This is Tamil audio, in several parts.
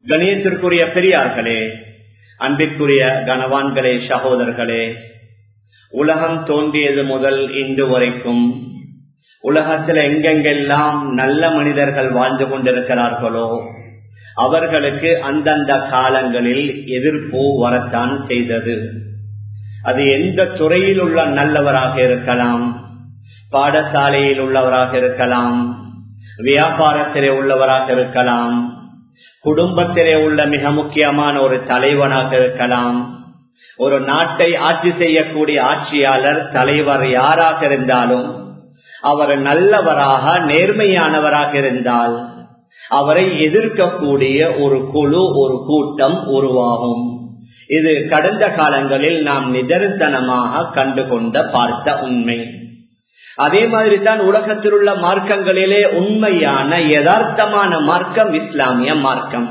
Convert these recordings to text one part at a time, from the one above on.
கணியத்திற்குரிய பெரியார்களே, அன்பிற்குரிய கனவான்களே, சகோதரர்களே, உலகம் தோன்றியது முதல் இன்று வரைக்கும் உலகத்தில் எங்கெங்கெல்லாம் நல்ல மனிதர்கள் வாழ்ந்து கொண்டிருக்கிறார்களோ அவர்களுக்கு அந்தந்த காலங்களில் எதிர்ப்பு வரத்தான் செய்தது. அது எந்த துறையில் உள்ள நல்லவராக இருக்கலாம், பாடசாலையில் உள்ளவராக இருக்கலாம், வியாபாரத்திலே உள்ளவராக இருக்கலாம், குடும்பத்திலே உள்ள மிக முக்கியமான ஒரு தலைவனாக இருக்கலாம், ஒரு நாட்டை ஆட்சி செய்யக்கூடிய ஆட்சியாளர், தலைவர் யாராக இருந்தாலும் அவர் நல்லவராக நேர்மையானவராக இருந்தால் அவரை எதிர்க்கக்கூடிய ஒரு குழு, ஒரு கூட்டம் உருவாகும். இது கடந்த காலங்களில் நாம் நிதர்சனமாக கண்டுகொண்ட பார்த்த உண்மை. அதே மாதிரி தான் உலகத்தில் உள்ள மார்க்கங்களிலே உண்மையான யதார்த்தமான மார்க்கம் இஸ்லாமிய மார்க்கம்,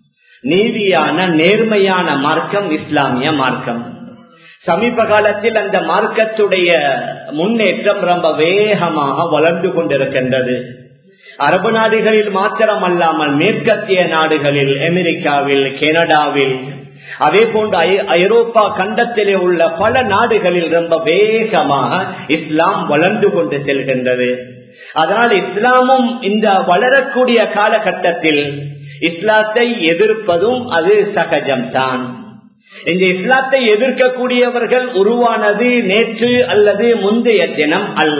நீதியான நேர்மையான மார்க்கம் இஸ்லாமிய மார்க்கம். சமீப காலத்தில் அந்த மார்க்கத்துடைய முன்னேற்றம் ரொம்ப வேகமாக வளர்ந்து கொண்டிருக்கின்றது. அரபு நாடுகளில் மாத்திரமல்லாமல் மேற்கத்திய நாடுகளில், அமெரிக்காவில், கனடாவில், அதே போன்று ஐரோப்பா கண்டத்திலே உள்ள பல நாடுகளில் ரொம்ப வேகமாக இஸ்லாம் வளர்ந்து கொண்டு செல்கின்றது. அதனால் இஸ்லாமும் இந்த வளரக்கூடிய காலகட்டத்தில் இஸ்லாத்தை எதிர்ப்பதும் அது சகஜம்தான். இந்த இஸ்லாத்தை எதிர்க்கக்கூடியவர்கள் உருவானது நேற்று அல்லது முந்தைய தினம் அல்ல.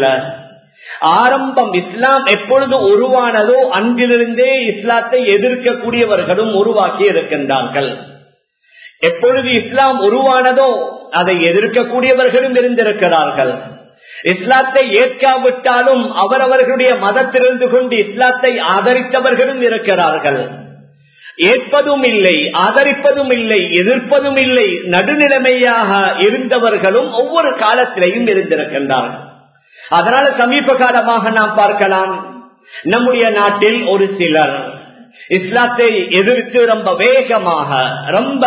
ஆரம்பம் இஸ்லாம் எப்பொழுது உருவானதோ அன்றிலிருந்தே இஸ்லாத்தை எதிர்க்கக்கூடியவர்களும் உருவாக்கி இருக்கின்றார்கள். எப்பொழுது இஸ்லாம் உருவானதோ அதை எதிர்க்கக்கூடியவர்களும் இருந்திருக்கிறார்கள். இஸ்லாத்தை ஏற்காவிட்டாலும் அவரவர்களுடைய மதத்திலிருந்து கொண்டு இஸ்லாத்தை ஆதரித்தவர்களும் இருக்கிறார்கள். ஏற்பதும் இல்லை, ஆதரிப்பதும் இல்லை, எதிர்ப்பதும் இல்லை, நடுநிலைமையாக இருந்தவர்களும் ஒவ்வொரு காலத்திலையும் இருந்திருக்கின்றார்கள். அதனால சமீப காலமாக நாம் பார்க்கலாம், நம்முடைய நாட்டில் ஒரு சிலர் இஸ்லாத்தை எதிர்த்து ரொம்ப வேகமாக, ரொம்ப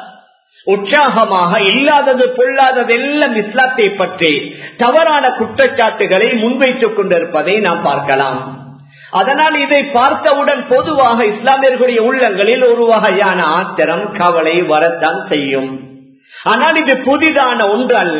உற்சாகமாக, இல்லாதது பொல்லாதது எல்லாம் இஸ்லாத்தை பற்றி தவறான குற்றச்சாட்டுகளை முன்வைத்துக் கொண்டிருப்பதை நாம் பார்க்கலாம். அதனால் இதை பார்த்தவுடன் பொதுவாக இஸ்லாமியர்களுடைய உள்ளங்களில் ஒரு வகையான ஆத்திரம், கவலை வரத்தான் செய்யும். ஆனால் இது புதிதான ஒன்று அல்ல.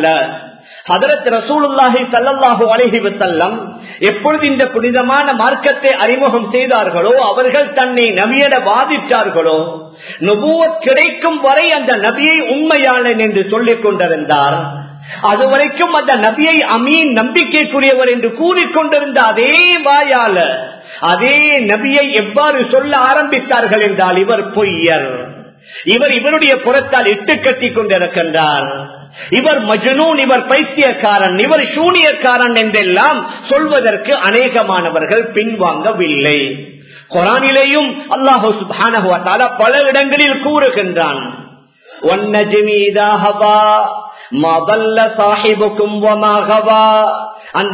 ஹதரத் ரசூலுல்லாஹி ஸல்லல்லாஹு அலைஹி வஸல்லம் எப்பொழுது இந்த புனிதமான மார்க்கத்தை அறிமுகம் செய்தார்களோ, அவர்கள் தன்னை நபியென வாதிட்டார்களோ, நபுவத் கிடைக்கும் வரை அந்த நபியை உண்மையாளன் என்று சொல்லிக் கொண்டிருந்தார். அதுவரைக்கும் அந்த நபியை அமீன், நம்பிக்கைக்குரியவர் என்று கூறிக்கொண்டிருந்த அதே வாயால அதே நபியை எவ்வாறு சொல்ல ஆரம்பித்தார்கள் என்றால், இவர் பொய்யர், இவர் இவருடைய புறத்தால் இட்டு கட்டி கொண்டிருக்கின்றார், இவர் மஜ்னூன், இவர் பைத்தியக்காரன், இவர் சூனியக்காரன் என்றெல்லாம் சொல்வதற்கு அநேகமானவர்கள் பின்வாங்கவில்லை. குர்ஆனிலேயும் அல்லாஹ் சுப்ஹானஹு வ தஆலா பல இடங்களில் கூறுகின்றான், வன்னஜ்மி இதா ஹவா மா ضل صاحبكم وما غوى. அந்த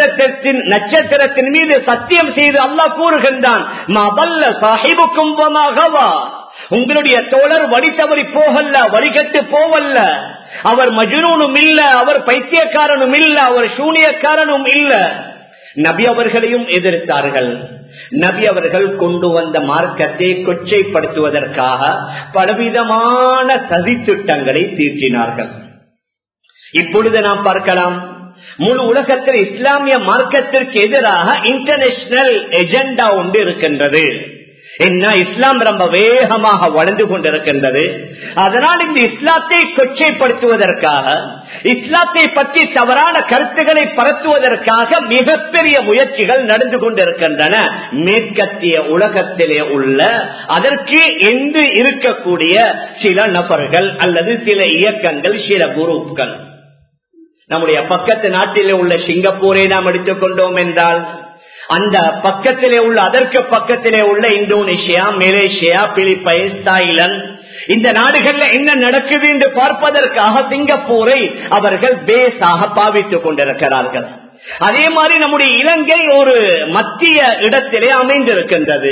நட்சத்திரத்தின் மீது சத்தியம் செய்து அல்லாஹ் கூறுகின்றான், மா ضل صاحبكم وما غوى. உங்களுடைய தோழர் வழி தவறி போகல்ல, வழிகட்டு போவல்ல. அவர் மஜ்னூனும் இல்ல, அவர் பைத்தியக்காரனும் இல்ல, அவர் சூனியக்காரனும் இல்ல. நபி அவர்களையும் எதிர்த்தார்கள். நபி அவர்கள் கொண்டு வந்த மார்க்கத்தை கொச்சைப்படுத்துவதற்காக பலவிதமான சதித்திட்டங்களை தீட்டினார்கள். இப்பொழுது நாம் பார்க்கலாம், முழு உலகத்தில் இஸ்லாமிய மார்க்கத்திற்கு எதிராக இன்டர்நேஷனல் எஜெண்டா ஒன்று இருக்கின்றது. என்ன, இஸ்லாம் ரொம்ப வேகமாக வளர்ந்து கொண்டிருக்கின்றது. அதனால் இந்த இஸ்லாத்தை கொச்சைப்படுத்துவதற்காக, இஸ்லாத்தை பற்றி தவறான கருத்துக்களை பரத்துவதற்காக மிகப்பெரிய முயற்சிகள் நடந்து கொண்டிருக்கின்றன. மேற்கத்திய உலகத்திலே உள்ள அதற்கு என்று இருக்கக்கூடிய சில நபர்கள் அல்லது சில இயக்கங்கள், சில குரூப்கள். நம்முடைய பக்கத்து நாட்டிலே உள்ள சிங்கப்பூரை நாம் எடுத்துக் கொண்டோம் என்றால், அந்த பக்கத்திலே உள்ள, அதற்கு பக்கத்திலே உள்ள இந்தோனேஷியா, மலேசியா, பிலிப்பைன்ஸ், தாய்லாந்து, இந்த நாடுகள்ல என்ன நடக்குது என்று பார்ப்பதற்காக சிங்கப்பூரை அவர்கள் பேஸாக பாவித்துக் கொண்டிருக்கிறார்கள். அதே மாதிரி நம்முடைய இலங்கை ஒரு மத்திய இடத்திலே அமைந்திருக்கின்றது.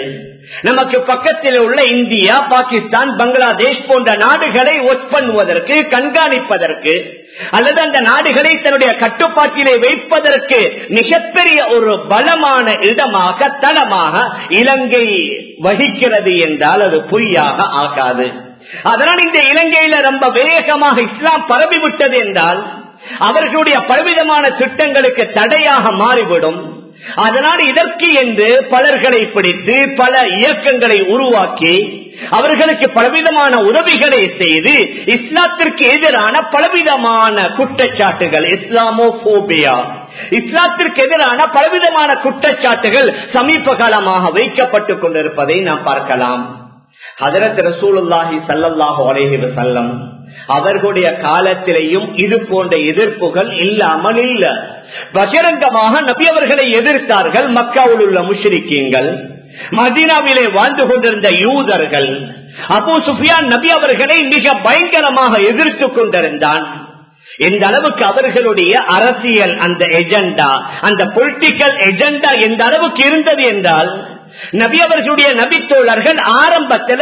நமக்கு பக்கத்தில் உள்ள இந்தியா, பாகிஸ்தான், பங்களாதேஷ் போன்ற நாடுகளை ஒர்க் பண்ணுவதற்கு, கண்காணிப்பதற்கு அல்லது அந்த நாடுகளை தன்னுடைய கட்டுப்பாட்டிலே வைப்பதற்கு மிகப்பெரிய ஒரு பலமான இடமாக, தளமாக இலங்கை வகிக்கிறது என்றால் அது பொய்யாக ஆகாது. அதனால் இந்த இலங்கையில ரொம்ப வேகமாக இஸ்லாம் பரவிவிட்டது என்றால் அவர்களுடைய பலவிதமான திட்டங்களுக்கு தடையாக மாறிவிடும். அதனால் இதற்கு என்று பலர்களை பிடித்து பல இயக்கங்களை உருவாக்கி அவர்களுக்கு பலவிதமான உதவிகளை செய்து இஸ்லாத்திற்கு எதிரான பலவிதமான குற்றச்சாட்டுகள், இஸ்லாமோபோபியா, இஸ்லாத்திற்கு எதிரான பலவிதமான குற்றச்சாட்டுகள் சமீப காலமாக வைக்கப்பட்டுக் கொண்டிருப்பதை நாம் பார்க்கலாம். ஹஜ்ரத் ரசூலுல்லாஹி ஸல்லல்லாஹு அலைஹி வஸல்லம் அவர்களுடைய காலத்திலேயும் இது போன்ற எதிர்ப்புகள் இல்லாமல் இல்ல. பகிரங்கமாக நபி அவர்களை எதிர்த்தார்கள் மக்காவில் உள்ள முஷ்ரிக்கீன்கள், மதீனாவிலே வாழ்ந்து கொண்டிருந்த யூதர்கள். அபூ சுஃபியான் நபி அவர்களை மிக பயங்கரமாக எதிர்த்து கொண்டிருந்தான். எந்த அளவுக்கு அவர்களுடைய அரசியல் அந்த எஜெண்டா, அந்த பொலிட்டிக்கல் எஜெண்டா எந்த அளவுக்கு இருந்தது என்றால், நபி அவர்களுடைய நபித்தோழர்கள் ஆரம்பத்தில்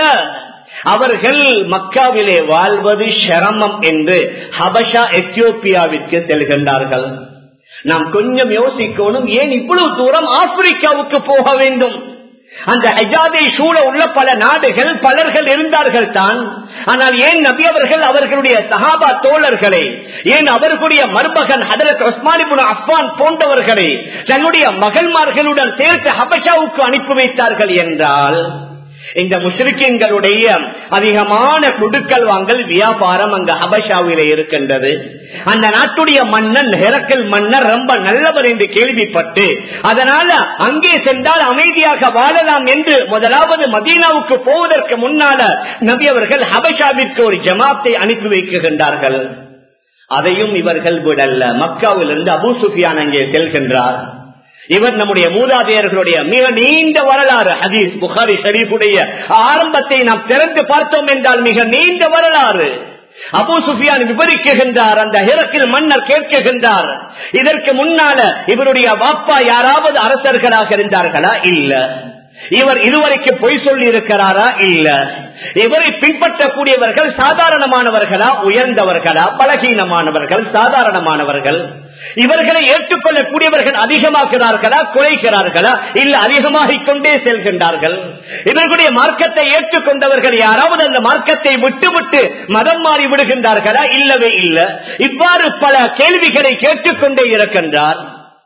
அவர்கள் மக்காவிலே வாழ்வது சிரமம் என்று ஹபஷா, எத்தியோப்பியாவிற்கு செல்கின்றார்கள். நாம் கொஞ்சம் யோசிக்கணும், ஏன் இவ்வளவு தூரம் ஆப்பிரிக்காவுக்கு போக வேண்டும்? அந்த ஹஜாதை சூழ உள்ள பல நாடுகள், பலர்கள் இருந்தார்கள் தான். ஆனால் ஏன் நபி அவர்கள் அவர்களுடைய சஹாபா தோழர்களை, ஏன் அவர்களுடைய மருமகன் ஹஜ்ரத் உஸ்மான் இப்னு அஃபான் போன்றவர்களை தன்னுடைய மகள்மார்களுடன் சேர்த்து ஹபஷாவுக்கு அனுப்பி வைத்தார்கள் என்றால், இந்த முஷ்ரிக்கீன்களுடைய அதிகமான குடுக்கல் வாங்கல் வியாபாரம் அங்கு ஹபஷாவிலே இருக்கின்றது. அந்த நாட்டுடைய மன்னன் ஹெரக்கல் மன்னர் ரொம்ப நல்லவர் என்று கேள்விப்பட்டு, அதனால அங்கே சென்றால் அமைதியாக வாழலாம் என்று முதலாவது மதீனாவுக்கு போவதற்கு முன்னால நபி அவர்கள் ஹபஷாவிற்கு ஒரு ஜமாத்தை அனுப்பி வைக்கின்றார்கள். அதையும் இவர்கள் விடல்ல. மக்காவிலிருந்து அபூ சுஃபியான் அங்கே செல்கின்றார். இவர் நம்முடைய மூதாதையர்களுடைய மிக நீண்ட வரலாறு. ஹதீஸ் புகாரி ஷரீஃபுடைய ஆரம்பத்தை நாம் திறந்து பார்த்தோம் என்றால் மிக நீண்ட வரலாறு. அபூ சுஃபியான் விவரிக்கின்றார். அந்த ஹெரக்கில் மன்னர் கேட்கின்றார், இதற்கு முன்னால இவருடைய வாப்பா யாராவது அரசர்களாக இருந்தார்களா? இல்ல. இவர் இதுவரைக்கு பொய் சொல்லி இருக்கிறாரா? இல்ல. இவரை பின்பற்றக்கூடியவர்கள் சாதாரணமானவர்களா, உயர்ந்தவர்களா, பலகீனமானவர்கள், சாதாரணமானவர்கள்? இவர்களை ஏற்றுக்கொள்ளக்கூடியவர்கள் அதிகமாகிறார்களா, குறைகிறார்களா? இல்ல, அதிகமாகிக் கொண்டே செல்கின்றார்கள். இவர்களுடைய மார்க்கத்தை ஏற்றுக்கொண்டவர்கள் யாராவது அந்த மார்க்கத்தை விட்டுவிட்டு மதம் மாறி விடுகின்றார்களா? இல்லவே இல்ல. இவ்வாறு பல கேள்விகளை கேட்டுக்கொண்டே இருக்கின்றார்.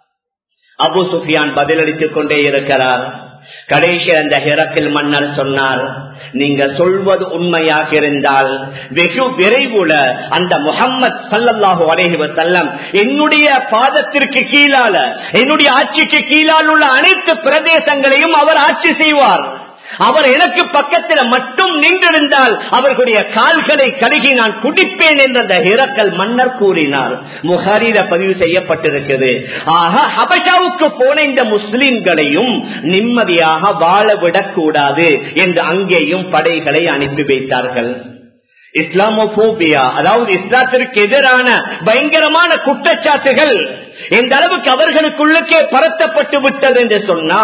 அபூ சுஃபியான் பதிலளித்துக் கொண்டே இருக்கிறார். கடைசி அந்த ஹெரக்கில் மன்னர் சொன்னார், நீங்க சொல்வது உண்மையாக இருந்தால் வெகு விரைவுல அந்த முஹம்மது ஸல்லல்லாஹு அலைஹி வஸல்லம் என்னுடைய பாதத்திற்கு கீழால, என்னுடைய ஆட்சிக்கு கீழால் உள்ள அனைத்து பிரதேசங்களையும் அவர் ஆட்சி செய்வார். அவர் எனக்கு பக்கத்தில் மட்டும் நின்றிருந்தால் அவர்களுடைய கால்களை கழுகி நான் குடிப்பேன் என்று அந்த ஹெரக்கல் மன்னர் கூறினார். புகாரில பதிவு செய்யப்பட்டிருக்கிறது. ஆக ஹபஷாவுக்கு போன இந்த முஸ்லிம்களையும் நிம்மதியாக வாழவிடக் கூடாது என்று அங்கேயும் படைகளை அனுப்பி வைத்தார்கள். இஸ்லாமோபோபியா, அதாவது இஸ்லாத்திற்கு எதிரான பயங்கரமான குற்றச்சாட்டுகள் எந்த அளவுக்கு அவர்களுக்குள்ளே பரத்தப்பட்டு விட்டது என்று சொன்னா,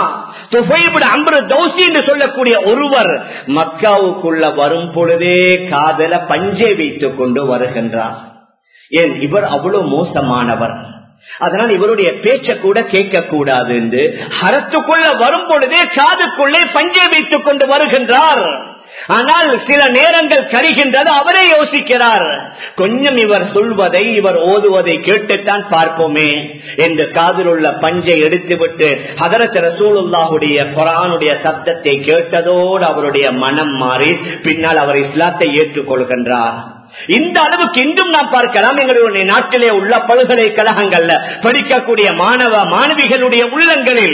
அம்ரு தௌசி என்று சொல்லக்கூடிய ஒருவர் மக்காவுக்குள்ள வரும் பொழுதே காதல பஞ்சை வைத்துக் கொண்டு வருகின்றார். ஏன் இவர் அவ்வளவு மோசமானவர், அதனால் இவருடைய பேச்ச கூட கேட்க கூடாது என்று ஹரத்துக்குள்ள வரும் பொழுதே காதுக்குள்ளே பஞ்சை வைத்துக் கொண்டு வருகின்றார். ஆனால் சில நேரங்கள் கருகின்றது. அவரே யோசிக்கிறார், கொஞ்சம் இவர் சொல்வதை, இவர் ஓதுவதை கேட்டுத்தான் பார்ப்போமே என்று காதில் உள்ள பஞ்சை எடுத்துவிட்டு ஹதரத் ரசூலுல்லாஹுடைய குர்ஆனுடைய சப்தத்தை கேட்டதோடு அவருடைய மனம் மாறி பின்னால் அவர் இஸ்லாத்தை ஏற்றுக்கொள்கின்றார். இந்த அளவுக்கு இன்றும் நாம் பார்க்கலாம். எங்களுடைய நாட்டிலே உள்ள பல்கலைக்கழகங்கள்ல படிக்கக்கூடிய மாணவ மாணவிகளுடைய உள்ளங்களில்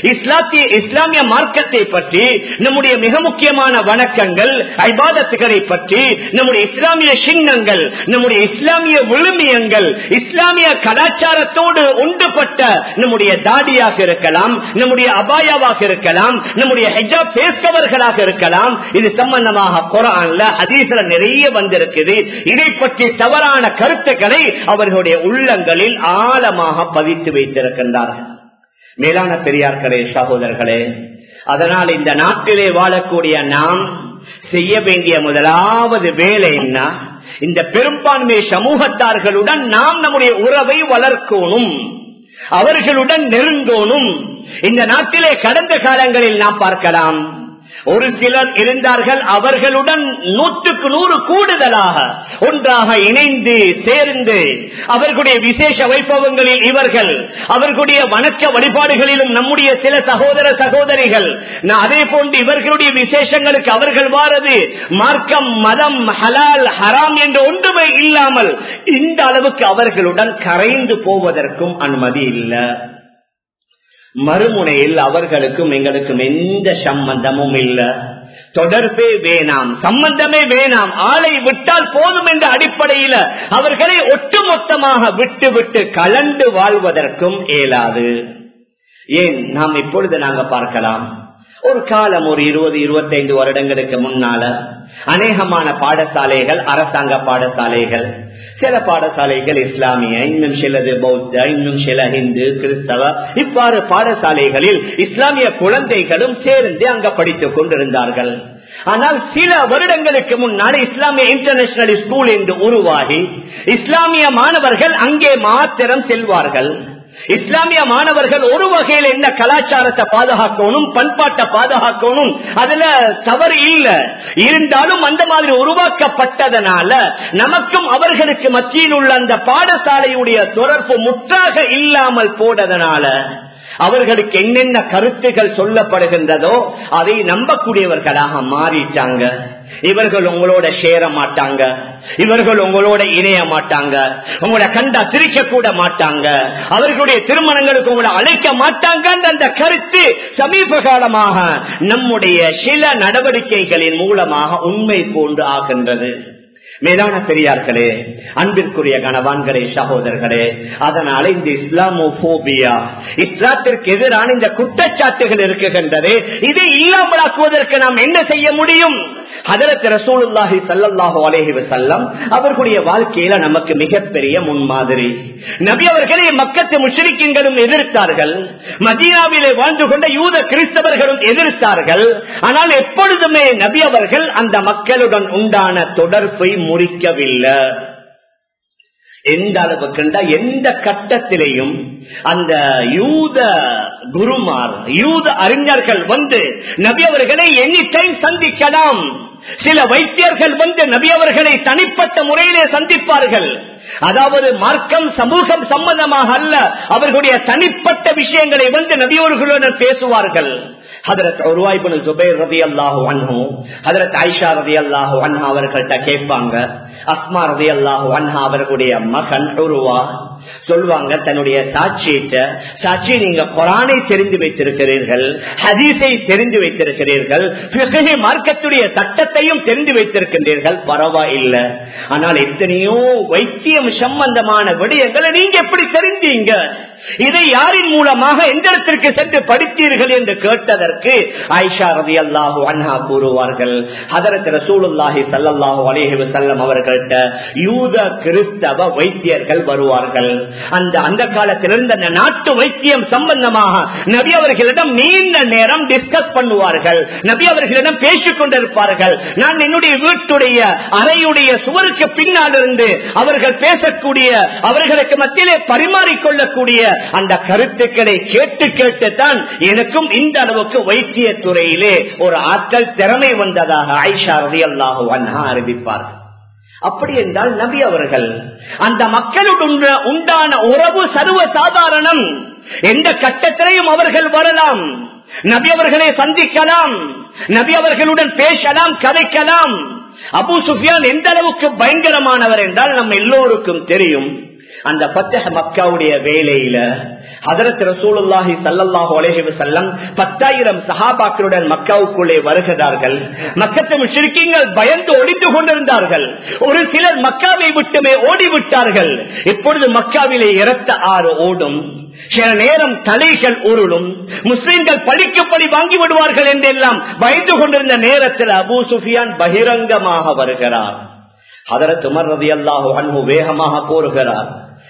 இஸ்லாமிய மார்க்கத்தை பற்றி, நம்முடைய மிக முக்கியமான வணக்கங்கள், இபாதத்துகளை பற்றி, நம்முடைய இஸ்லாமிய சின்னங்கள், நம்முடைய இஸ்லாமிய விழுமியங்கள், இஸ்லாமிய கலாச்சாரத்தோடு ஒன்றுபட்ட நம்முடைய தாடியாக இருக்கலாம், நம்முடைய அபாயாவாக இருக்கலாம், நம்முடைய ஹிஜாப் பேசுபவர்களாக இருக்கலாம், இது சம்பந்தமாக குர்ஆன்ல ஹதீஸ்ல நிறைய வந்திருக்குது. இதை பற்றி தவறான கருத்துக்களை அவர்களுடைய உள்ளங்களில் ஆழமாக பதித்து வைத்திருக்கின்றார்கள். மேலான பெரியார்களே, சகோதரர்களே, அதனால் இந்த நாட்டிலே வாழக்கூடிய நாம் செய்ய வேண்டிய முதலாவது வேலை என்ன? இந்த பெரும்பான்மை சமூகத்தார்களுடன் நாம் நம்முடைய உறவை வளர்க்கணும், அவர்களுடன் நெருங்கணும். இந்த நாட்டிலே கடந்த காலங்களில் நாம் பார்க்கலாம், ஒரு சிலர் இருந்தார்கள், அவர்களுடன் 100க்கு 100 கூடுதலாக ஒன்றாக இணைந்து சேர்ந்து அவர்களுடைய விசேஷ வைபவங்களில் இவர்கள், அவர்களுடைய வணக்க வழிபாடுகளிலும் நம்முடைய சில சகோதர சகோதரிகள், அதே போன்று இவர்களுடைய விசேஷங்களுக்கு அவர்கள் வாரது மார்க்கம் மதம் ஹலால் ஹராம் என்ற ஒன்றுமே இல்லாமல் இந்த அளவுக்கு அவர்களுடன் கரைந்து போவதற்கும் அனுமதி இல்லை. மறுமுனையில் அவர்களுக்கும் எங்களுக்கும் எந்த சம்பந்தமும் இல்லை, தொடர்பே வேணாம், சம்பந்தமே வேணாம், ஆளை விட்டால் போதும் என்ற அடிப்படையில் அவர்களை ஒட்டுமொத்தமாக விட்டு விட்டு கலந்து வாழ்வதற்கும் இயலாது. ஏன், நாம் இப்பொழுது நாங்கள் பார்க்கலாம், ஒரு காலம் ஒரு 20-25 வருடங்களுக்கு முன்னால அநேகமான பாடசாலைகள் அரசாங்க பாடசாலைகள், சில பாடசாலைகள் இஸ்லாமிய, இன்னும் சிலது பௌத்த, இன்னும் சில இந்து கிறிஸ்தவ, இவ்வாறு பாடசாலைகளில் இஸ்லாமிய குழந்தைகளும் சேர்ந்து அங்க படித்துக் கொண்டிருந்தார்கள். ஆனால் சில வருடங்களுக்கு முன்னால் இஸ்லாமிய இன்டர்நேஷனல் ஸ்கூல் என்று உருவாகி இஸ்லாமிய மாணவர்கள் அங்கே மாத்திரம் செல்வார்கள். இஸ்லாமிய மாணவர்கள் ஒரு வகையில் என்ன கலாச்சாரத்தை பாதுகாக்கணும், பண்பாட்டை பாதுகாக்கணும், அதுல தவறு இல்லை. இருந்தாலும் அந்த மாதிரி உருவாக்கப்பட்டதனால நமக்கும் அவர்களுக்கு மத்தியில் உள்ள அந்த பாடசாலையுடைய தொடர்பு முற்றாக இல்லாமல் போனதனால அவர்களுக்கு என்னென்ன கருத்துகள் சொல்லப்படுகின்றதோ அதை நம்பக்கூடியவர்களாக மாறிட்டாங்க. இவர்கள் உங்களோட சேர மாட்டாங்க, இவர்கள் உங்களோட இணைய மாட்டாங்க, உங்களோட கண்டா சிரிக்க கூட மாட்டாங்க, அவர்களுடைய திருமணங்களுக்கு உங்களை அழைக்க மாட்டாங்க. அந்த கருத்து சமீப காலமாக நம்முடைய சில நடவடிக்கைகளின் மூலமாக உண்மை போன்று ஆகின்றது. மேலான பெரியார்களே, அன்பிற்குரிய கணவான்களே, சகோதரர்களே, அதனால இந்த இஸ்லாமோபோபியா, இஸ்லாத்திற்கு எதிரான இந்த குற்றச்சாட்டுகள் இருக்குகின்றது, இதை இல்லாமலாக்குவதற்கு நாம் என்ன செய்ய முடியும்? ஹஜ்ரத் ரசூலுல்லாஹி ஸல்லல்லாஹு அலைஹி வஸல்லம் அவர்களுடைய வாழ்க்கையில நமக்கு மிகப்பெரிய முன்மாதிரி. நபி அவர்களை மக்கத்து முஷ்ரிக்கீன்களும் எதிர்த்தார்கள், மதீனாவிலே வாழ்ந்து கொண்ட யூத கிறிஸ்தவர்களும் எதிர்த்தார்கள். ஆனால் எப்பொழுதுமே நபி அவர்கள் அந்த மக்களுடன் உண்டான தொடர்பை முறிக்கவில்லை. எந்த அளவுக்கு எந்த கட்டத்திலேயும் அந்த யூத குருமார், யூத அறிஞர்கள் வந்து நபி அவர்களை எனி டைம் சந்திக்கலாம். சில வைத்தியர்கள் வந்து நபி அவர்களை தனிப்பட்ட முறையிலே சந்திப்பார்கள். அதாவது மார்க்கம் சமூகம் சம்பந்தமாக அல்ல, அவர்களுடைய தனிப்பட்ட விஷயங்களை வந்து நபியவர்களுடன் பேசுவார்கள். ஹதரத் உர்வா இப்னு ஸுபைர் ரலியல்லாஹு அன்ஹு, ஹதரத் ஆயிஷா ரலியல்லாஹு அன்ஹா அவர்கள்ட்ட கேட்பாங்க. அஸ்மா ரலியல்லாஹு அன்ஹா அவர்களுடைய மகன் உர்வா சொல்வாங்க தன்னுடைய சாட்சி, நீங்க குர்ஆனை தெரிந்து வைத்திருக்கிறீர்கள், ஹதீஸை தெரிந்து வைத்திருக்கிறீர்கள், ஃபிக்ஹ் மார்க்கத்துடைய சட்டத்தையும் தெரிந்து வைத்திருக்கின்றீர்கள், பரவாயில்லை. ஆனால் எத்தனையோ வைத்தியம் சம்பந்தமான விடயங்களை நீங்க எப்படி தெரிந்தீங்க? இதை யாரின் மூலமாக எந்த இடத்திற்கு சென்று படித்தீர்கள் என்று கேட்டதற்கு ஆயிஷா ரலியல்லாஹு அன்ஹா கூறுவார்கள், ஹஜ்ரத் ரசூலுல்லாஹி ஸல்லல்லாஹு அலைஹி வஸல்லம் அவர்கள்ட்ட யூத கிறிஸ்தவ வைத்தியர்கள் வருவார்கள். அந்த காலத்திலிருந்து அந்த நாட்டு வைத்தியம் சம்பந்தமாக நபி அவர்களிடம் நீண்ட நேரம் டிஸ்கஸ் பண்ணுவார்கள், நபி அவர்களிடம் பேசிக் கொண்டிருப்பார்கள். நான் என்னுடைய வீட்டுடைய அறையுடைய சுவருக்கு பின்னால் இருந்து அவர்கள் பேசக்கூடிய, அவர்களுக்கு மத்தியிலே பரிமாறிக்கொள்ளக்கூடிய அந்த கருத்துக்களை கேட்டு கேட்டுத்தான் எனக்கும் இந்த அளவுக்கு வைத்திய துறையிலே ஒரு ஆட்கள் திறமை வந்ததாக ஆயிஷா ரலியல்லாஹு அன்ஹா அறிவிப்பார்கள். அப்படி என்றால் நபி அவர்கள் அந்த மக்களுடன் உண்டான உறவு சர்வ சாதாரணம். எந்த கட்டத்திலையும் அவர்கள் வரலாம், நபி அவர்களை சந்திக்கலாம், நபி அவர்களுடன் பேசலாம், கதைக்கலாம். அபூ சுஃபியான் எந்த அளவுக்கு பயங்கரமானவர் என்றால் நம்ம எல்லோருக்கும் தெரியும். அந்த ஃபத்ஹ் மக்காவுடைய வேளையில ஹஜ்ரத் ரசூலுல்லாஹி ஸல்லல்லாஹு அலைஹி வஸல்லம் 10,000 சஹாபாக்களுடன் மக்காவுக்குள்ளே வருகிறார்கள். மக்கத்து முஷ்ரிக்கீன்கள் பயந்து ஒளிந்து கொண்டிருந்தார்கள். ஒரு சிலர் மக்காவை விட்டுமே ஓடிவிட்டார்கள். இப்பொழுது மக்காவிலே இரத்த ஆறு ஓடும், சில நேரம் தலைகள் உருளும், முஸ்லிம்கள் பழிக்கு பழி வாங்கி விடுவார்கள் என்றெல்லாம் பயந்து கொண்டிருந்த நேரத்தில் அபூ சுஃபியான் பகிரங்கமாக வருகிறார். ஹஜ்ரத் உமர் ரலியல்லாஹு அன்ஹு வேகமாக போகிறார்.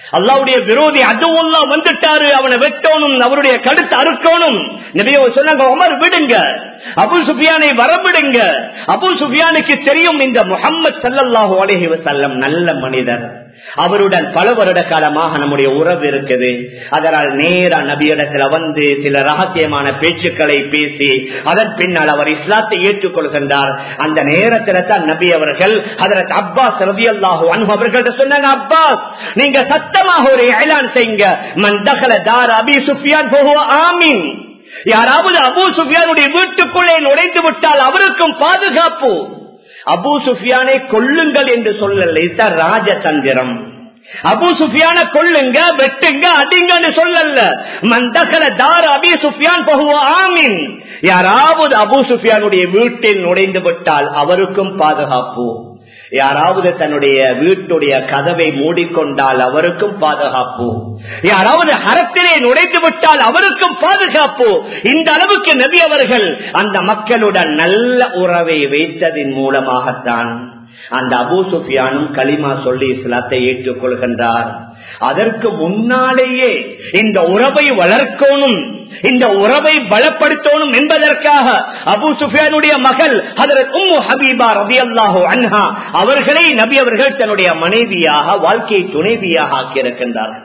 அல்லாஹ்வுடைய விரோதி அதுவல்லா வந்துட்டாரு, அவனை வெட்டணும், அவருடைய கழுத்தை அறுக்கணும். நபி சொன்னாங்க, உமர் விடுங்க, அபூ சுஃபியானை வரவிடுங்க. அபூ சுஃபியானுக்கு தெரியும் இந்த முஹம்மது ஸல்லல்லாஹு அலைஹி வஸல்லம் நல்ல மனிதர், அவருடன் பல வருட காலமாக நம்முடைய உறவு இருக்குது. அதனால் நேரா நபியிடத்தில் வந்து சில ரகசியமான பேச்சுக்களை பேசி அதன் பின்னால் அவர் இஸ்லாத்தை ஏற்றுக்கொள்கின்றார். அந்த நேரத்தில் தான் நபி அவர்கள் ஹஜ்ரத் அப்பாஸ் ரலியல்லாஹு அன்ஹு அவர்கள்ட்ட சொன்னாங்க, அப்பாஸ் நீங்க சத்தமாக ஒரு இலான் செய்யுங்க, மன் தகல தார அபீ சுஃபியான் ஃபஹுவ ஆமீன். யாராவது அபூ சுஃபியானுடைய வீட்டுக்குள்ளே நுழைந்து விட்டால் அவருக்கும் பாதுகாப்பு. அபூ சுஃபியானை கொல்லுங்கள் என்று சொல்லல, இதுதான் ராஜதந்திரம். அபூ சுஃபியான கொல்லுங்க, வெட்டுங்க, அடிங்கன்னு சொல்லல. மந்தகல தார அபீ சுஃபியான் ஃபஹுவ ஆமீன். யாராவது அபூ சுஃபியானுடைய வீட்டில் நுழைந்து விட்டால் அவருக்கும் பாதுகாப்பு. யாராவது தன்னுடைய வீட்டுடைய கதவை மூடிக்கொண்டால் அவருக்கும் பாதுகாப்பு. யாராவது ஹரத்திலே நுழைந்து விட்டால் அவருக்கும் பாதுகாப்பு. இந்த அளவுக்கு நபி அவர்கள் அந்த மக்களுடன் நல்ல உறவை வைத்ததின் மூலமாகத்தான் அந்த அபூ சுஃபியானும் கலிமா சொல்லி இஸ்லாத்தை ஏற்றுக்கொள்கின்றார். அதற்கு முன்னாலேயே இந்த உறவை வளர்க்கணும், இந்த உறவை பலப்படுத்தணும் என்பதற்காக அபூ சுஃபியானுடைய மகள் ஹஜ்ரத் உம்மு ஹபீபா ரலியல்லாஹு அன்ஹா அவர்களை நபி அவர்கள் தன்னுடைய மனைவியாக, வாழ்க்கை துணைவியாக ஆக்கியிருக்கின்றார்கள்.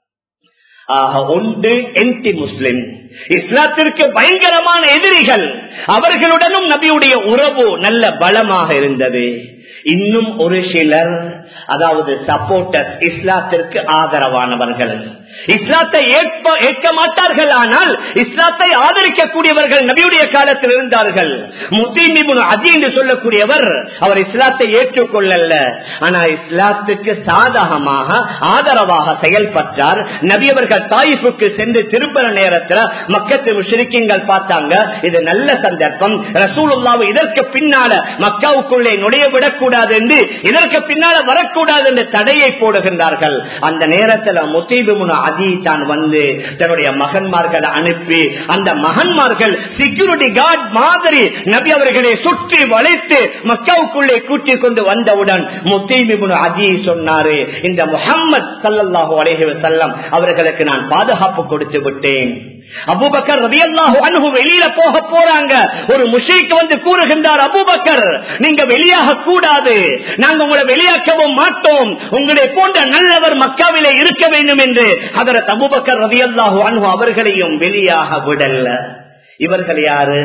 ஒன்று என்டி முஸ்லிம், இஸ்லாத்திற்கு பயங்கரமான எதிரிகள், அவர்களுடனும் நபியுடைய உறவு நல்ல பலமாக இருந்தது. இன்னும் ஒரு சிலர், அதாவது சப்போர்ட்டர்ஸ், இஸ்லாத்திற்கு ஆதரவானவர்கள், இஸ்லாத்தை ஏற்க மாட்டார்கள், ஆனால் இஸ்லாத்தை ஆதரிக்கக்கூடியவர்கள் நபியுடைய காலத்தில் இருந்தார்கள். முஸ்லிம் இப்னு அதி என்று சொல்லக்கூடியவர், அவர் இஸ்லாத்தை ஏற்றுக்கொள்ளல, ஆனால் இஸ்லாத்துக்கு சாதகமாக ஆதரவாக செயல்பட்டார். நபி அவர்கள் தாயிஃபுக்கு சென்று திரும்புற நேரத்தில் மக்கத்து முஷ்ரிக்கீன்கள் பார்த்தாங்க, இது நல்ல சந்தர்ப்பம், ரசூலுல்லாஹ் இதற்கு பின்னால மக்காவுக்குள்ளே நுழைய விடக்கூடாது என்று, இதற்கு பின்னால வரக்கூடாது என்று தடையை போடுகின்றார்கள். அந்த நேரத்தில் முஸ்லிம் இப்னு அதி தான் வந்து தன்னுடைய மகன்மார்களை அனுப்பி, அந்த மகன்மார்கள் செக்யூரிட்டி கார்டு மாதிரி நபி அவர்களை சுற்றி வளைத்து மக்காவுக்குள்ளே கூட்டிக் கொண்டு வந்தவுடன் முஸ்லிம் இப்னு அதி சொன்னாரு, இந்த முஹம்மது ஸல்லல்லாஹு அலைஹி வஸல்லம் அவர்களுக்கு நான் பாதுகாப்பு கொடுத்து விட்டேன். அபூபக்கர் ரலியல்லாஹு அன்ஹு வெளியில போக போறாங்க. ஒரு முஷ்ரிக் வந்து கூறுகின்றார், அபூபக்கர் நீங்க வெளியாக கூடாது, நாங்க உங்களை வெளியாக்கவும் மாட்டோம், உங்களை போன்ற நல்லவர் மக்காவிலே இருக்க வேண்டும் என்று ஹஜ்ரத் அபூபக்கர் ரலியல்லாஹு அன்ஹு அவர்களையும் வெளியாக விடல. இவர்கள் யாரு?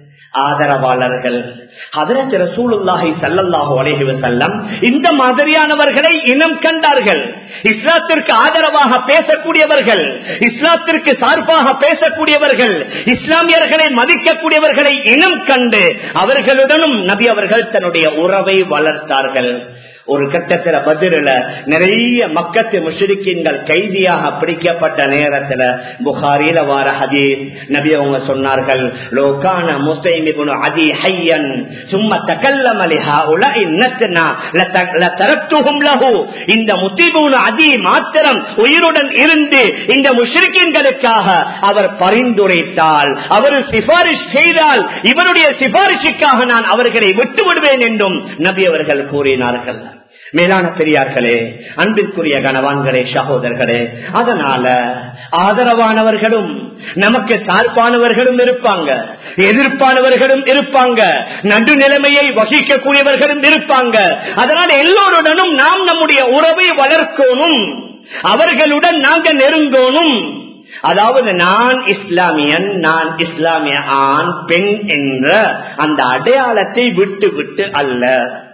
ஆதரவாளர்கள். ஹஜ்ரத் ரசூலுல்லாஹி ஸல்லல்லாஹு அலைஹி வஸல்லம் இந்த மாதிரியானவர்களை இனம் கண்டார்கள். இஸ்லாத்திற்கு ஆதரவாக பேசக்கூடியவர்கள், இஸ்லாத்திற்கு சார்பாக பேசக்கூடியவர்கள், இஸ்லாமியர்களை மதிக்கக்கூடியவர்களை இனம் கண்டு அவர்களுடனும் நபி அவர்கள் தன்னுடைய உறவை வளர்த்தார்கள். ஒரு கட்டத்தில் பத்ரில நிறைய மக்கத்து முஷ்ரிக்கீன்கள் கைதியாக பிடிக்கப்பட்ட நேரத்தில் புகாரில வார ஹதீஸ், நபி அவங்க சொன்னார்கள், லோகான முஸ்லிம் இப்னு அதி ஹய்யன் சும்ம தகல்லம லிஹாஉலஇ நத்னா லதரக்துஹும் லஹு. இந்த முஸ்லிம் இப்னு அதி மாத்திரம் உயிருடன் இருந்து இந்த முஷ்ரிக்கீன்களுக்காக அவர் பரிந்துரைத்தால், அவர் சிபாரிஷ் செய்தால், இவருடைய சிபாரிஷுக்காக நான் அவர்களை விட்டு விடுவேன் என்றும் நபி அவர்கள் கூறினார்கள். மேலான பெரியார்களே, அன்பிற்குரிய கணவான்களே, சகோதரர்களே, அதனால ஆதரவானவர்களும் நமக்கு சார்பானவர்களும் இருப்பாங்க, எதிர்ப்பானவர்களும் இருப்பாங்க, நடுநிலைமையை வகிக்கக்கூடியவர்களும் இருப்பாங்க. அதனால எல்லோருடனும் நாம் நம்முடைய உறவை வளர்க்கணும், அவர்களுடன் நாங்க நெருங்கணும். அதாவது நான் இஸ்லாமியன், நான் இஸ்லாமிய ஆண் பெண் என்ற அந்த அடையாளத்தை விட்டு விட்டு அல்ல,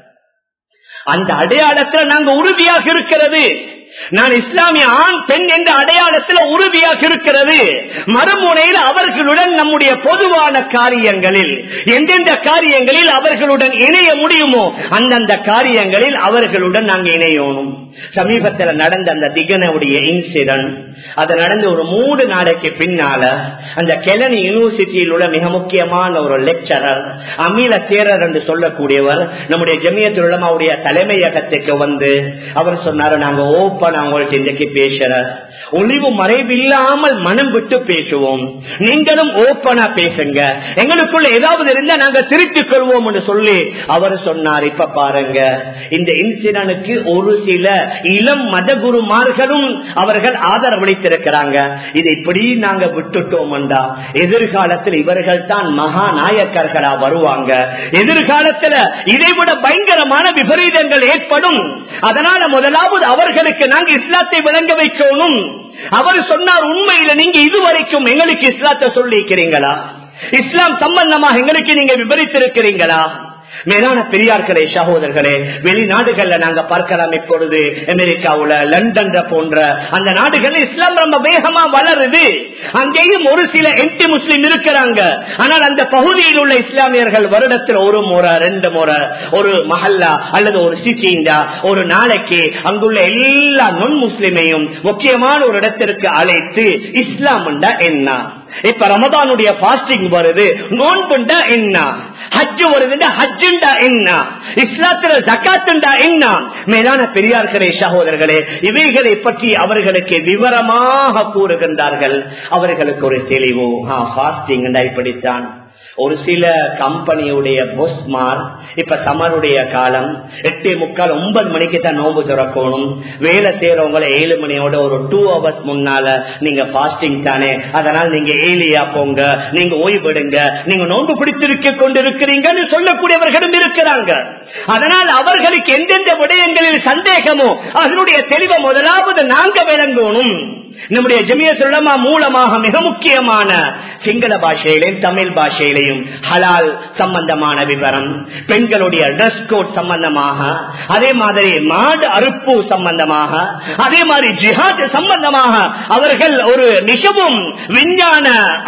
அந்த அடையாளத்தில் நாங்க உறுதியாக இருக்கிறது. நான் இஸ்லாமிய ஆண் பெண் என்ற அடையாளத்தில் உறுதியாக இருக்கிறது. மறுமுனையில் அவர்களுடன் நம்முடைய பொதுவான காரியங்களில், எந்தெந்த காரியங்களில் அவர்களுடன் இணைய முடியுமோ அந்தந்த காரியங்களில் அவர்களுடன் நாங்கள் இணையணும். சமீபத்தில் நடந்த அந்த திகனுடைய இன்சிடென்ட், அது நடந்து ஒரு 3 நாளைக்கு பின்னால அந்த கெலனி யூனிவர்சிட்டியில் உள்ள மிக முக்கியமான ஒரு லெக்சரர் அமீல தேரர் என்று சொல்லக்கூடியவர் நம்முடைய ஜமியத்துல் உலமாவுடைய தலைமையகத்துக்கு வந்து அவர் சொன்னார், நாங்க ஓப்பன் அவங்கள்ட்ட இன்றைக்கு பேசுற ஒளிவு மறைவில்லாமல் மனம் விட்டு பேசுவோம். நீங்களும் ஓப்பனா பேசுங்க, எங்களுக்குள்ள ஏதாவது இருந்தா நாங்க திருத்திக் கொள்வோம் என்று சொல்லி அவர் சொன்னார். இப்ப பாருங்க, இந்த இன்சிடனுக்கு ஒரு சில இளம் மத குருமார்களும் அவர்கள் ஆதரவளித்திருக்கிறாங்க. இதை இப்படி நாங்க விட்டுட்டோம்டா எதிர்காலத்தில் இவர்கள் தான் மகாநாயக்கர்களா வருவாங்க. எதிர்காலத்தில் இதைவிட பயங்கரமான விபரீதங்கள் ஏற்படும். அதனால முதலாவது அவர்களுக்கு நாங்க இஸ்லாத்தை விளங்க வைக்கணும். அவர் சொன்னார், உண்மையில நீங்க இதுவரைக்கும் எங்களுக்கு இஸ்லாத்தை சொல்லிக்கிறீங்களா? இஸ்லாம் சம்பந்தமாக எங்களுக்கு நீங்க விவரித்திருக்கிறீங்களா? மேலான பெரியார்களே, சகோதரர்களே, வெளிநாடுகள்ல நாங்க பார்க்கலாம். இப்பொழுது அமெரிக்காவுல, லண்டன் போன்ற அந்த நாடுகள்ல இஸ்லாம் ரொம்ப வேகமா வளருது. அங்கேயும் ஒரு சில என்டி முஸ்லிம் இருக்கிறாங்க. ஆனால் அந்த பகுதியில் உள்ள இஸ்லாமியர்கள் வருடத்தில் ஒரு முறை 2 முறை ஒரு மஹல்லா அல்லது ஒரு சிட்டிண்டா ஒரு நாளைக்கு அங்குள்ள எல்லா நொன் முஸ்லிமையும் முக்கியமான ஒரு இடத்திற்கு அழைத்து இஸ்லாம்டா என்ன, இப்ப ரமதானுடைய பாஸ்டிங் வருது, நோன்புண்டா என்ன, ஹஜ் வருதுண்டா ஹஜ்ஜுண்டா என்ன, இஸ்லாத்துல ஜகாத்துண்டா என்ன. மேலான பெரியார்களே, சகோதரர்களே, இவைகளை பற்றி அவர்களுக்கு விவரமாக கூறுகின்றார்கள். அவர்களுக்கு ஒரு தெளிவு, பாஸ்டிங் இப்படித்தான். ஒரு சில கம்பெனியுடைய பொஸ்மார் இப்ப சமருடைய காலம் 8:45 9 மணிக்கு தான் நோம்பு திறக்கணும். வேலை செய்யறவங்களை 7 மணியோட ஒரு 2 hours முன்னால நீங்க பாஸ்டிங் தானே, அதனால் நீங்க ஏலியா போங்க, நீங்க ஓய்வெடுங்க, நீங்க நோன்பு பிடித்திருக்க கொண்டிருக்கிறீங்கன்னு சொல்லக்கூடியவர்களும் இருக்கிறாங்க. அதனால் அவர்களுக்கு எந்தெந்த விடயங்களில் சந்தேகமோ அதனுடைய தெளிவை முதலாவது நாங்க விளங்கணும். நம்முடைய ஜமியத் உலமா மூலமாக மிக முக்கியமான சிங்கள பாஷையிலையும் தமிழ் பாஷையிலையும் ஹலால் சம்பந்தமான விவரம், பெண்களுடைய டிரெஸ் கோட் சம்பந்தமாக, அதே மாதிரி மாடு அறுப்பு சம்பந்தமாக, அதே மாதிரி ஜிஹாத் சம்பந்தமாக அவர்கள் ஒரு மிகவும் விஞ்ஞான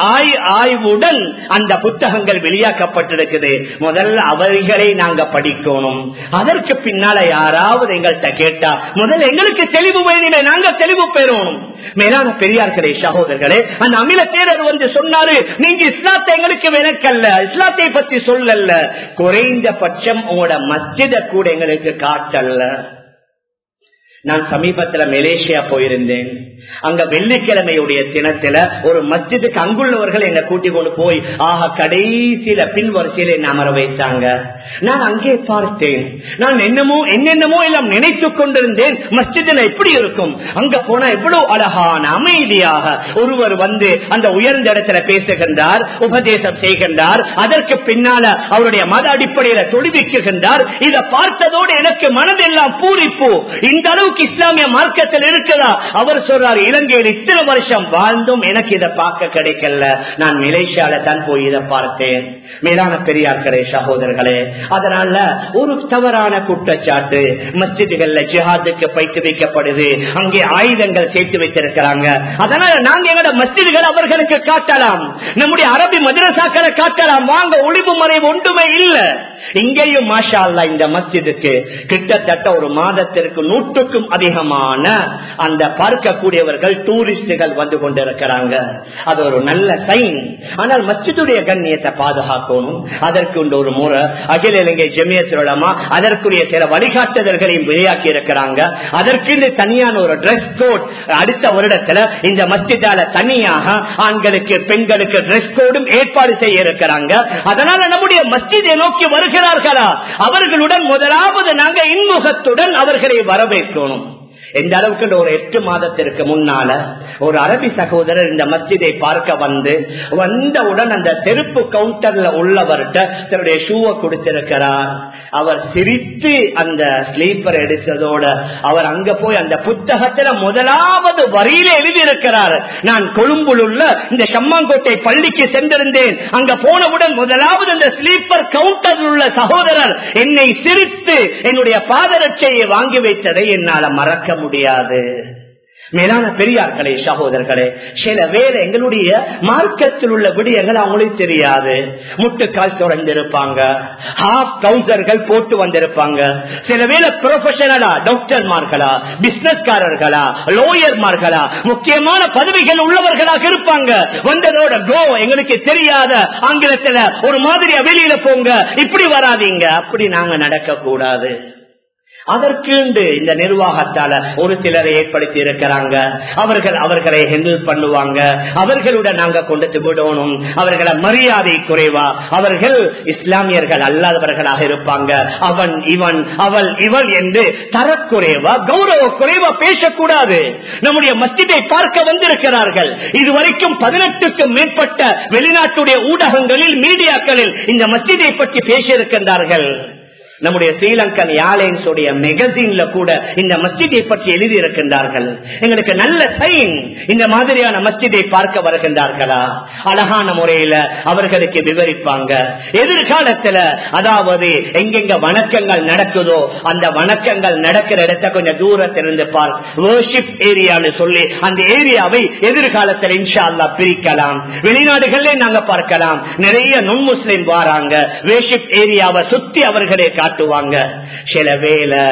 ஆய்வுடன் அந்த புத்தகங்கள் வெளியாக்கப்பட்டிருக்குது. முதல்ல அவர்களை நாங்க படிக்கணும். அதற்கு பின்னால யாராவது எங்கள்கிட்ட கேட்டா முதல்ல எங்களுக்கு தெளிவு வேணுமே, நாங்க தெளிவு பெறணும். மேலான பெரியார்களே, சகோதரர்களே, அந்த அமில தேரர் வந்து சொன்னாரு, நீங்க இஸ்லாத்தை எங்களுக்கு விளக்கல்ல, இஸ்லாத்தை பத்தி சொல்லல, குறைந்தபட்சம் உங்களோட மஸ்ஜித கூட எங்களுக்கு காட்டல்ல. நான் சமீபத்துல மலேசியா போயிருந்தேன். அங்க வெள்ளிக்கிழமையுடைய தினத்துல ஒரு மஸ்ஜிதுக்கு அங்குள்ளவர்கள் எங்க கூட்டி கொண்டு போய் கடைசியில பின் வரிசையில என்ன அமர வைத்தாங்க. நான் அங்கே பார்த்தேன். நான் என்னென்னமோ எல்லாம் நினைத்துக் கொண்டிருந்தேன். மஸ்ஜிதுல எப்படி இருக்கும், அங்க போனா எவ்வளவு அழகான அமைதியாக ஒருவர் வந்து அந்த உயர்ந்த இடத்துல பேசுகின்றார், உபதேசம் செய்கின்றார், அதற்கு பின்னால அவருடைய மத அடிப்படையில தொடுவிக்குகின்றார். இதை பார்த்ததோடு எனக்கு மனதெல்லாம் பூரிப்பு. இந்த அளவுக்கு இஸ்லாமிய மார்க்கத்தில் இருக்கிறா. அவர் சொல்றார், இலங்கையில் இத்தனை வருஷம் வாழ்ந்தும் எனக்கு இதை பார்க்க கிடைக்கல, நான் மலேசியால தான் போய் இதை பார்த்தேன். மேலான பெரியார்களே, சகோதரர்களே, அதனால ஒரு தவறான குற்றச்சாட்டு, மஸ்ஜிதுகள்ல ஜிஹாதுக்கு பயிற்சி வைக்கப்படுது, அங்கே ஆயுதங்கள் சேர்த்து வைத்திருக்கிறாங்க. அதனால நாங்க எங்களோட மஸ்ஜிதுகள் அவர்களுக்கு காட்டலாம், நம்முடைய அரபி மதரசாக்களை காட்டலாம். வாங்க, ஒளிவு மறைவு ஒன்றுமே இல்லை. இங்கேயும் மாஷா அல்லாஹ் இந்த மஸ்ஜிதுக்கு கிட்டத்தட்ட ஒரு மாதத்திற்கு 100க்கும் அதிகமான அந்த பார்க்கக்கூடியவர்கள் டூரிஸ்டுகள் வந்து கொண்டிருக்கிறாங்க. அது ஒரு நல்ல சைன். ஆனால் மஸ்ஜிதுடைய கண்ணியத்தை பாதுகாக்கணும். அதற்கு ஒரு முறை அகில இலங்கை ஜமியத் உலமா அதற்குரிய சில வழிகாட்டுதல்களையும் வெளியாக்கி இருக்கிறாங்க. அதற்கு தனியான ஒரு டிரெஸ் கோட் அடுத்த வருடத்துல இந்த மஸ்ஜிதால தனியாக ஆண்களுக்கு பெண்களுக்கு டிரெஸ் கோடும் ஏற்பாடு செய்ய இருக்கிறாங்க. அதனால நம்முடைய மஸ்ஜிதை நோக்கி வருகிறார்களா, அவர்களுடன் முதலாவது நாங்க இன்முகத்துடன் அவர்களை வரவேற்கணும். எந்த அளவுக்கு ஒரு 8 மாதத்திற்கு முன்னால ஒரு அரபி சகோதரர் இந்த மஸ்ஜிதை பார்க்க வந்தவுடன் அந்த செருப்பு கவுண்டர்ல உள்ளவர்கிட்ட தன்னுடைய ஷூவை கொடுத்திருக்கிறார். அவர் சிரித்து அந்த ஸ்லீப்பர் எடுத்ததோட அவர் அங்க போய் அந்த புத்தகத்துல முதலாவது வரியில எழுதியிருக்கிறார், நான் கொழும்புல உள்ள இந்த சம்மாங்கோட்டை பள்ளிக்கு சென்றிருந்தேன், அங்க போனவுடன் முதலாவது இந்த ஸ்லீப்பர் கவுண்டர் உள்ள சகோதரர் என்னை சிரித்து என்னுடைய பாதரட்சையை வாங்கி வைத்ததை என்னால மறக்க முடியாது. மேலான பெரியார்களே, சகோதரர்களே, சில வேலை எங்களுடைய மார்க்கத்தில் உள்ள விடயங்கள் அவங்களுக்கு தெரியாது. முட்டுக்கால் தொடர்ந்திருப்பாங்க, ஹாஃப் ட்ரவுசர்கள் போட்டு வந்திருப்பாங்க. சில வேலை ப்ரொஃபஷனலா டாக்டர்மார்களா, பிசினஸ்காரர்களா, லோயர்மார்களா, முக்கியமான பதவிகள் உள்ளவர்களாக இருப்பாங்க. வந்ததோட கோ எங்களுக்கு தெரியாத ஆங்கிலத்துல ஒரு மாதிரியா வெளியில போங்க, இப்படி வராதீங்க, அப்படி நாங்க நடக்க கூடாது. அதற்கு இந்த நிர்வாகத்தால ஒரு சிலரை ஏற்படுத்தி இருக்கிறாங்க. அவர்களை ஹேண்டில் பண்ணுவாங்க. அவர்களுடன் நாங்க கொண்டு விடணும். அவர்களை மரியாதை குறைவா, அவர்கள் இஸ்லாமியர்கள் அல்லாதவர்களாக இருப்பாங்க. அவன் இவன் அவள் இவள் என்று தரக்குறைவா கௌரவ குறைவா பேசக்கூடாது. நம்முடைய மஸ்ஜிதை பார்க்க வந்திருக்கிறார்கள். இதுவரைக்கும் 18க்கும் மேற்பட்ட வெளிநாட்டுடைய ஊடகங்களில் மீடியாக்களில் இந்த மஸ்ஜிதை பற்றி பேசியிருக்கின்றார்கள். நம்முடைய ஸ்ரீலங்கன் ஏர்லைன்ஸ் உடைய மேகசின்ல கூட இந்த மஸ்ஜிதை பற்றி எழுதி இருக்கின்றார்கள். எங்களுக்கு நல்ல சைன். இந்த மாதிரியான மஸ்ஜிதை பார்க்க வருகின்றார்களா, அழகான முறையில அவர்களுக்கு விவரிப்பாங்க. எதிர்காலத்துல அதாவது எங்கெங்க வணக்கங்கள் நடக்குதோ அந்த வணக்கங்கள் நடக்கிற இடத்தை கொஞ்சம் தூரத்திலிருந்து வர்ஷிப் ஏரியான்னு சொல்லி அந்த ஏரியாவை எதிர்காலத்தில் இன்ஷா அல்லாஹ் பிரிக்கலாம். வெளிநாடுகளிலே நாங்க பார்க்கலாம், நிறைய நுண் முஸ்லிம் வாராங்க. வர்ஷிப் ஏரியாவை சுத்தி அவர்களே காட்டுவாங்க. சில வேளை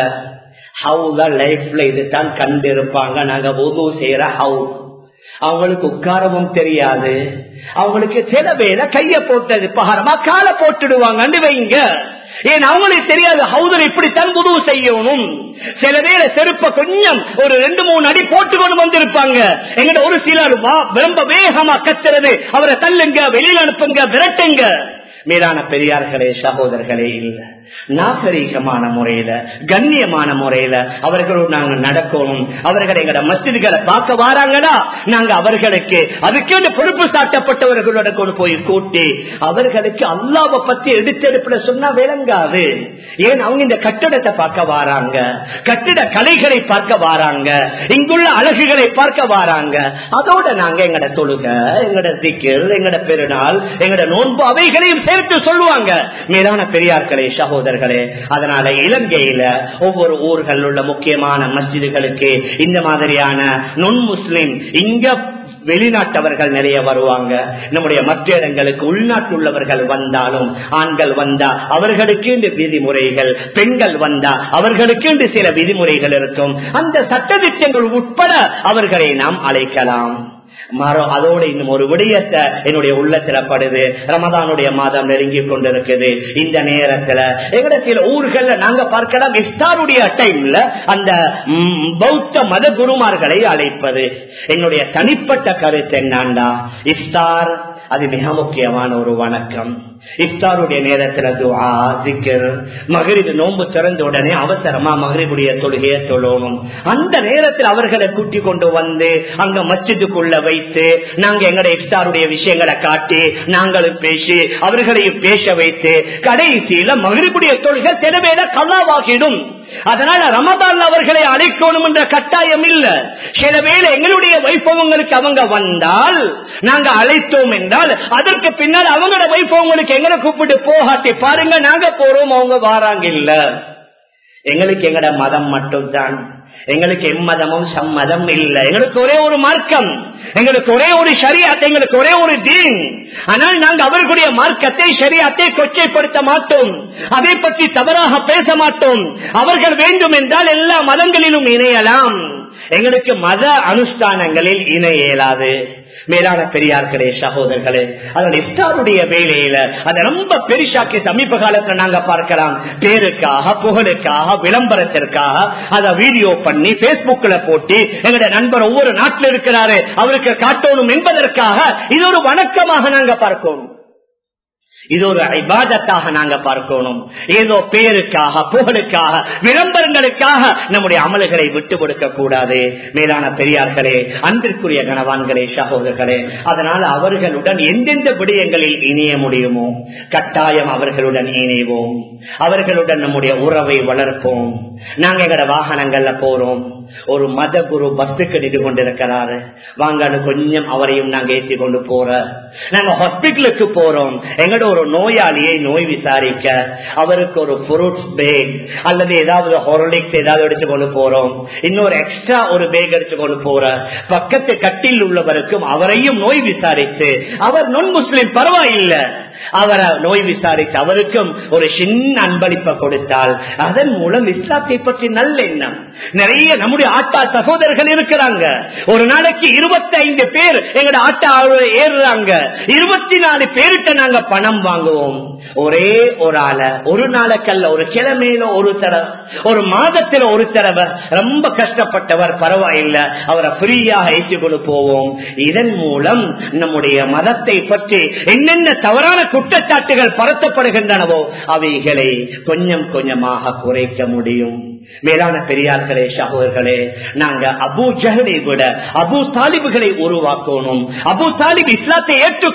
ஹவுல லைஃப்ல இதுதான் கண்டிருப்பாங்க. நாங்க வுது செய்யற ஹவு அவங்களுக்கு உட்காரவும் தெரியாது. அவங்களுக்கு சில வேளை கைய போட்டது பகாரமா காலை போட்டுடுவாங்க வைங்க. ஏன் அவங்களுக்கு தெரியாது ஹவுதல் இப்படித்தான் வுது செய்யணும். சில வேளை செருப்ப கொஞ்சம் ஒரு 2-3 அடி போட்டுக்கொண்டு வந்திருப்பாங்க. எங்கிட்ட ஒரு சிலர் ரொம்ப வேகமா கத்துறது, அவரை தள்ளுங்க, வெளியில அனுப்புங்க, விரட்டுங்க. மேலான பெரியார்களே, சகோதரர்களே, இல்ல நாகரீகமான முறையில கண்ணியமான முறையில அவர்களோடு நாங்க நடக்கணும். அவர்கள் எங்கட மஸ்ஜிதுகளை பார்க்க வராங்களா, நாங்க அவர்களுக்கு அதுக்கு பொறுப்பு சாட்டப்பட்டவர்களோட கொண்டு போய் கூட்டி அவர்களுக்கு அல்லாஹ்வை பத்தி எடுத்தெடுப்புல சொன்னா விளங்காது. ஏன் அவங்க இந்த கட்டடத்தை பார்க்க வராங்க, கட்டிட கலைகளை பார்க்க வராங்க, இங்குள்ள அழகுகளை பார்க்க வராங்க. அதோட நாங்க எங்கட தொழுக, எங்கட திக்ர், எங்கட பெருநாள், எங்கட நோன்பு அவைகளையும் சேர்த்து சொல்லுவாங்க. மேலான பெரியார்களே, சகோதரர்களே, அதனால இலங்கையில ஒவ்வொரு ஊர்கள் உள்ள முக்கியமான மஸ்ஜிதுகளுக்கு இந்த மாதிரியான நுண் முஸ்லிம் இங்க வெளிநாட்டவர்கள் நிறைய வருவாங்க. நம்முடைய மற்ற இடங்களுக்கு உள்நாட்டு உள்ளவர்கள் வந்தாலும், ஆண்கள் வந்தா அவர்களுக்கு இந்த விதிமுறைகள், பெண்கள் வந்தா அவர்களுக்கு இந்த சில விதிமுறைகள் இருக்கும். அந்த சட்டதிட்டங்கள் உட்பட அவர்களை நாம் அழைக்கலாம். அதோட இன்னும் ஒரு விடயத்தை என்னுடைய உள்ளத்துல படுது. ரமதானுடைய மாதம் நெருங்கி கொண்டிருக்குது. இந்த நேரத்துல எங்கட சில ஊர்கள்ல நாங்க பார்க்கலாம், இஃப்தாருடைய டைம்ல அந்த பௌத்த மத குருமார்களை அழைப்பது. என்னுடைய தனிப்பட்ட கருத்து என்னண்டா, இஃப்தார் அது மிக முக்கியமான ஒரு வணக்கம். இஃப்தாருடைய நேரத்துல துஆ, திக்ர், மக்ரிப் நோன்பு திறந்த உடனே அவசரமா மக்ரிபுடைய தொழுகையை தொழணும். அந்த நேரத்தில் அவர்களை கூட்டி கொண்டு வந்து அங்க மஸ்ஜிதுக்குள்ள வைத்து நாங்க எங்களுடைய இஃப்தாருடைய விஷயங்களை காட்டி நாங்களும் பேசி அவர்களையும் பேச வைத்து கடைசியில மக்ரிபுடைய தொழுகை தெருவேல கல்லாவாகிடும். அதனால ரமதான் அவர்களை அழைக்கணும் என்ற கட்டாயம் இல்ல. சில வேளை எங்களுடைய வைபவங்களுக்கு அவங்க வந்தால் நாங்க அழைத்தோம் என்றால் அதற்கு பின்னால் அவங்களோட வைபவங்களுக்கு எங்களை கூப்பிட்டு போகாட்டி பாருங்க நாங்க போறோம், அவங்க வாராங்க இல்ல. எங்களுக்கு எங்கட மதம் மட்டும்தான், எங்களுக்கு எம்மதமும் சம்மதம் இல்லை. எங்களுக்கு ஒரே ஒரு மார்க்கம், எங்களுக்கு ஒரே ஒரு ஷரியத், எங்களுக்கு ஒரே ஒரு தீன். ஆனால் நாங்கள் அவர்களுடைய மார்க்கத்தை ஷரியத்தை கொச்சைப்படுத்த மாட்டோம், அதை பற்றி தவறாக பேச மாட்டோம். அவர்கள் வேண்டும் என்றால் எல்லா மதங்களிலும் இணையலாம், எங்களுக்கு மத அனுஷ்டானங்களில் இணைய இயலாது. மேலான பெரியார்களே, சகோதரர்களே, அதன் இஃப்தாருடைய வேலையில அதை ரொம்ப பெரிசாக்கி சமீப காலத்தில் நாங்க பார்க்கலாம். பேருக்காக, புகழுக்காக, விளம்பரத்திற்காக அதை வீடியோ பண்ணி பேஸ்புக்ல போட்டு எங்களுடைய நண்பர் ஒவ்வொரு நாட்டில் இருக்கிறாரு அவருக்கு காட்டணும் என்பதற்காக இது ஒரு வணக்கமாக நாங்க பார்க்கணும், இது ஒரு இபாதத்தாக நாங்க பார்க்கணும். ஏதோ பேருக்காக, புகழுக்காக, விளம்பரங்களுக்காக நம்முடைய அமல்களை விட்டு கொடுக்க கூடாது. மேலான பெரியார்களே, அன்பிற்குரிய கணவான்களே, சகோதரர்களே, அதனால அவர்களுடன் எந்தெந்த விடயங்களில் இணைய முடியுமோ கட்டாயம் அவர்களுடன் இணைவோம், அவர்களுடன் நம்முடைய உறவை வளர்ப்போம். நாங்க எங்கட வாகனங்கள்ல போறோம், ஒரு மத குரு பஸ்ஸுக்கு நின்று கொண்டிருக்கிறாரு, வாங்க கொஞ்சம் அவரையும் நாங்க ஏற்றி கொண்டு போற. நாங்க ஹாஸ்பிட்டலுக்கு போறோம், எங்கட ஒரு நோயாளியை நோய் விசாரிக்க அவருக்கு ஒரு ஃப்ரூட்ஸ் பேக் அல்லது ஏதாவது ஹார்லிக்ஸ் ஏதாவது எடுத்துக்கொண்டு போறோம், இன்னொரு எக்ஸ்ட்ரா ஒரு பேக் எடுத்துக்கொண்டு போற. பக்கத்து கட்டில் உள்ளவருக்கும் அவரையும் நோய் விசாரித்து, அவர் நுண் முஸ்லிம் பரவாயில்லை, அவரை நோய் விசாரித்து அவருக்கும் ஒரு சின்ன அன்பளிப்பை கொடுத்தால் அதன் மூலம் இஸ்லாத்தை பற்றி நல்ல எண்ணம். நிறைய நம்முடைய ஆட்டா சகோதரர்கள் இருக்கிறாங்க. ஒரு நாளைக்கு 25 பேர் எங்களோட ஆட்டா ஏறுறாங்க. 24 பேருட்ட நாங்க பணம் வாங்குவோம். ஒரே ஒரு ஆள ஒரு நாளைக்கல்ல, ஒரு கிழமையில ஒரு தடவை, ஒரு மாதத்துல ஒரு தடவை, ரொம்ப கஷ்டப்பட்டவர் பரவாயில்லை, அவரை ஃப்ரீயாக ஏற்றுக்கொண்டு போவோம். இதன் மூலம் நம்முடைய மதத்தை பற்றி என்னென்ன தவறான குற்றச்சாட்டுகள் பரத்தப்படுகின்றனவோ அவைகளை கொஞ்சம் கொஞ்சமாக குறைக்க முடியும். மேலான பெரியார்களே, சகோதரர்களே, நாங்க அபூ ஜஹலை விட அபூ தாலிபுகளை உருவாக்கணும். அபூ தாலிப் இஸ்லாத்தை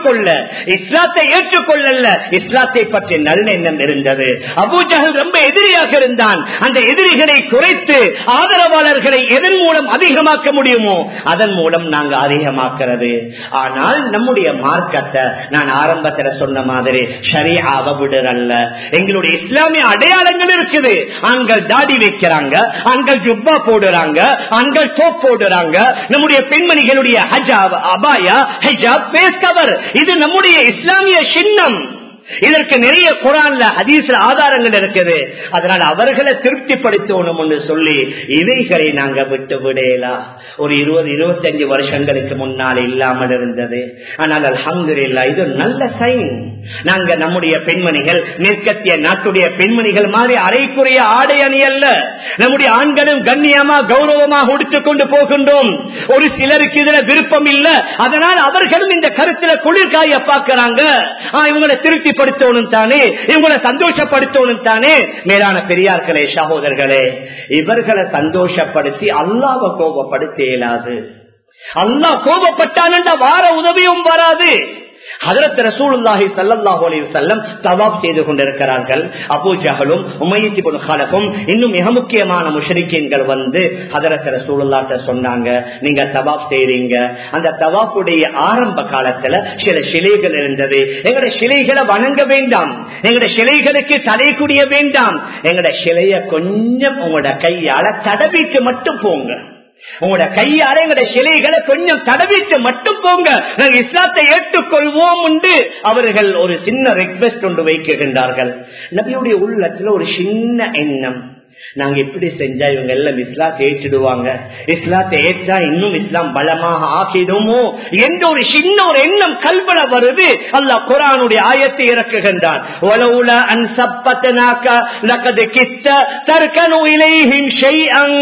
ஏற்றுக்கொள்ளல, இஸ்லாத்தை பற்றி நல்லெண்ணம் இருந்தது. அபூ ஜஹல் ரொம்ப எதிரியாக இருந்தான். அந்த எதிரிகளை குறைத்து ஆதரவாளர்களை எதன் மூலம் அதிகமாக்க முடியுமோ அதன் மூலம் நாங்க அதிகமாக்குறது. ஆனால் நம்முடைய மார்க்கத்தை நான் ஆரம்பத்தில் சொன்ன மாதிரி ஷரீஆவை விடுறல்ல. எங்களுடைய இஸ்லாமிய அடையாளங்கள் இருக்குது. ஆண்கள் தாடி வைக்கிறாங்க, ஆண்கள் ஜுப்பா போடுறாங்க, ஆண்கள் சோப் போடுறாங்க. நம்முடைய பெண்மணிகளுடைய ஹஜாப், அபாயா, ஹிஜாப், ஃபேஸ் கவர், இது நம்முடைய இஸ்லாமிய சின்னம். இதற்கு நிறைய குர்ஆன்ல ஹதீஸ்ல ஆதாரங்கள் இருக்குது. அதனால அவர்களை திருப்திப்படுத்தணும் என்று சொல்லி இவைகளை நாங்க விட்டு விடலாம். ஒரு 20-25 வருஷங்களுக்கு முன்னால் இல்லாமல் இருந்தது. ஆனால் அல்ஹம்துலில்லாஹ் இது நல்ல சைன். நாங்க நம்முடைய பெண்மணிகள் மேற்கத்திய நாட்டுடைய பெண்மணிகள் மாதிரி அரைக்குறைய ஆடை அணி அல்ல. நம்முடைய ஆண்களும் கண்ணியமா கௌரவமாக உடுத்துக் கொண்டு போகின்றோம். ஒரு சிலருக்கு இதுல விருப்பம் இல்ல, அதனால் அவர்களும் இந்த கருத்துல குளிர்காய பார்க்கிறாங்க. இவங்களை திருப்திப்படுத்தணும் தானே, இவங்களை சந்தோஷப்படுத்தணும் தானே. மேலான பெரியார்களே, சகோதரர்களே, இவர்களை சந்தோஷப்படுத்தி அல்லாஹ்வை கோபப்படுத்த இயலாது. அல்லாஹ் கோபப்பட்டான் வார உதவியும் வராது. ஹஜ்ரத் ரசூலுல்லாஹி ஸல்லல்லாஹு அலைஹி வஸல்லம் தவாப் செய்து கொண்டிருக்கிறார்கள். அபூ ஜஹலும் உமையத் இப்னு ஹலஃபும் இன்னும் மிக முக்கியமான முஷ்ரிக்கீன்கள் வந்து ஹஜ்ரத் ரசூலுல்லாஹ்ட்ட சொன்னாங்க, நீங்க தவாப் செய்றீங்க. அந்த தவாப்புடைய ஆரம்ப காலத்துல சில சிலைகள் இருந்தது. எங்கட சிலைகளை வணங்க வேண்டாம், எங்கட சிலைகளுக்கு தலை குடிய வேண்டாம், எங்கட சிலைய கொஞ்சம் உங்களோட கையால தடவிட்டு மட்டும் போங்க. உங்களோட கையால எங்களுடைய சிலைகளை கொஞ்சம் தடவிட்டு மட்டும் போங்க, நாங்கள் இஸ்லாத்தை ஏற்றுக்கொள்வோம் என்று அவர்கள் ஒரு சின்ன ரெக்வெஸ்ட் ஒன்று வைக்கின்றார்கள். நபியுடைய உள்ளத்துல ஒரு சின்ன எண்ணம், நாங்க எப்படி செஞ்சா இவங்க எல்லாம் இஸ்லாத்தை ஏற்றிடுவாங்க, இஸ்லாத்தை ஏற்றா இன்னும் இஸ்லாம் பலமாக ஆகிடுமோ என்ற ஒரு சின்ன ஒரு எண்ணம் கல்பன வருது. அல்லாஹ் குர்ஆனுடைய ஆயத்தை இறக்குகின்றான். வலவுலா அன் சப்பத்னாக லகத் கித்த தர்கனு இலைஹிம் ஷைஅன்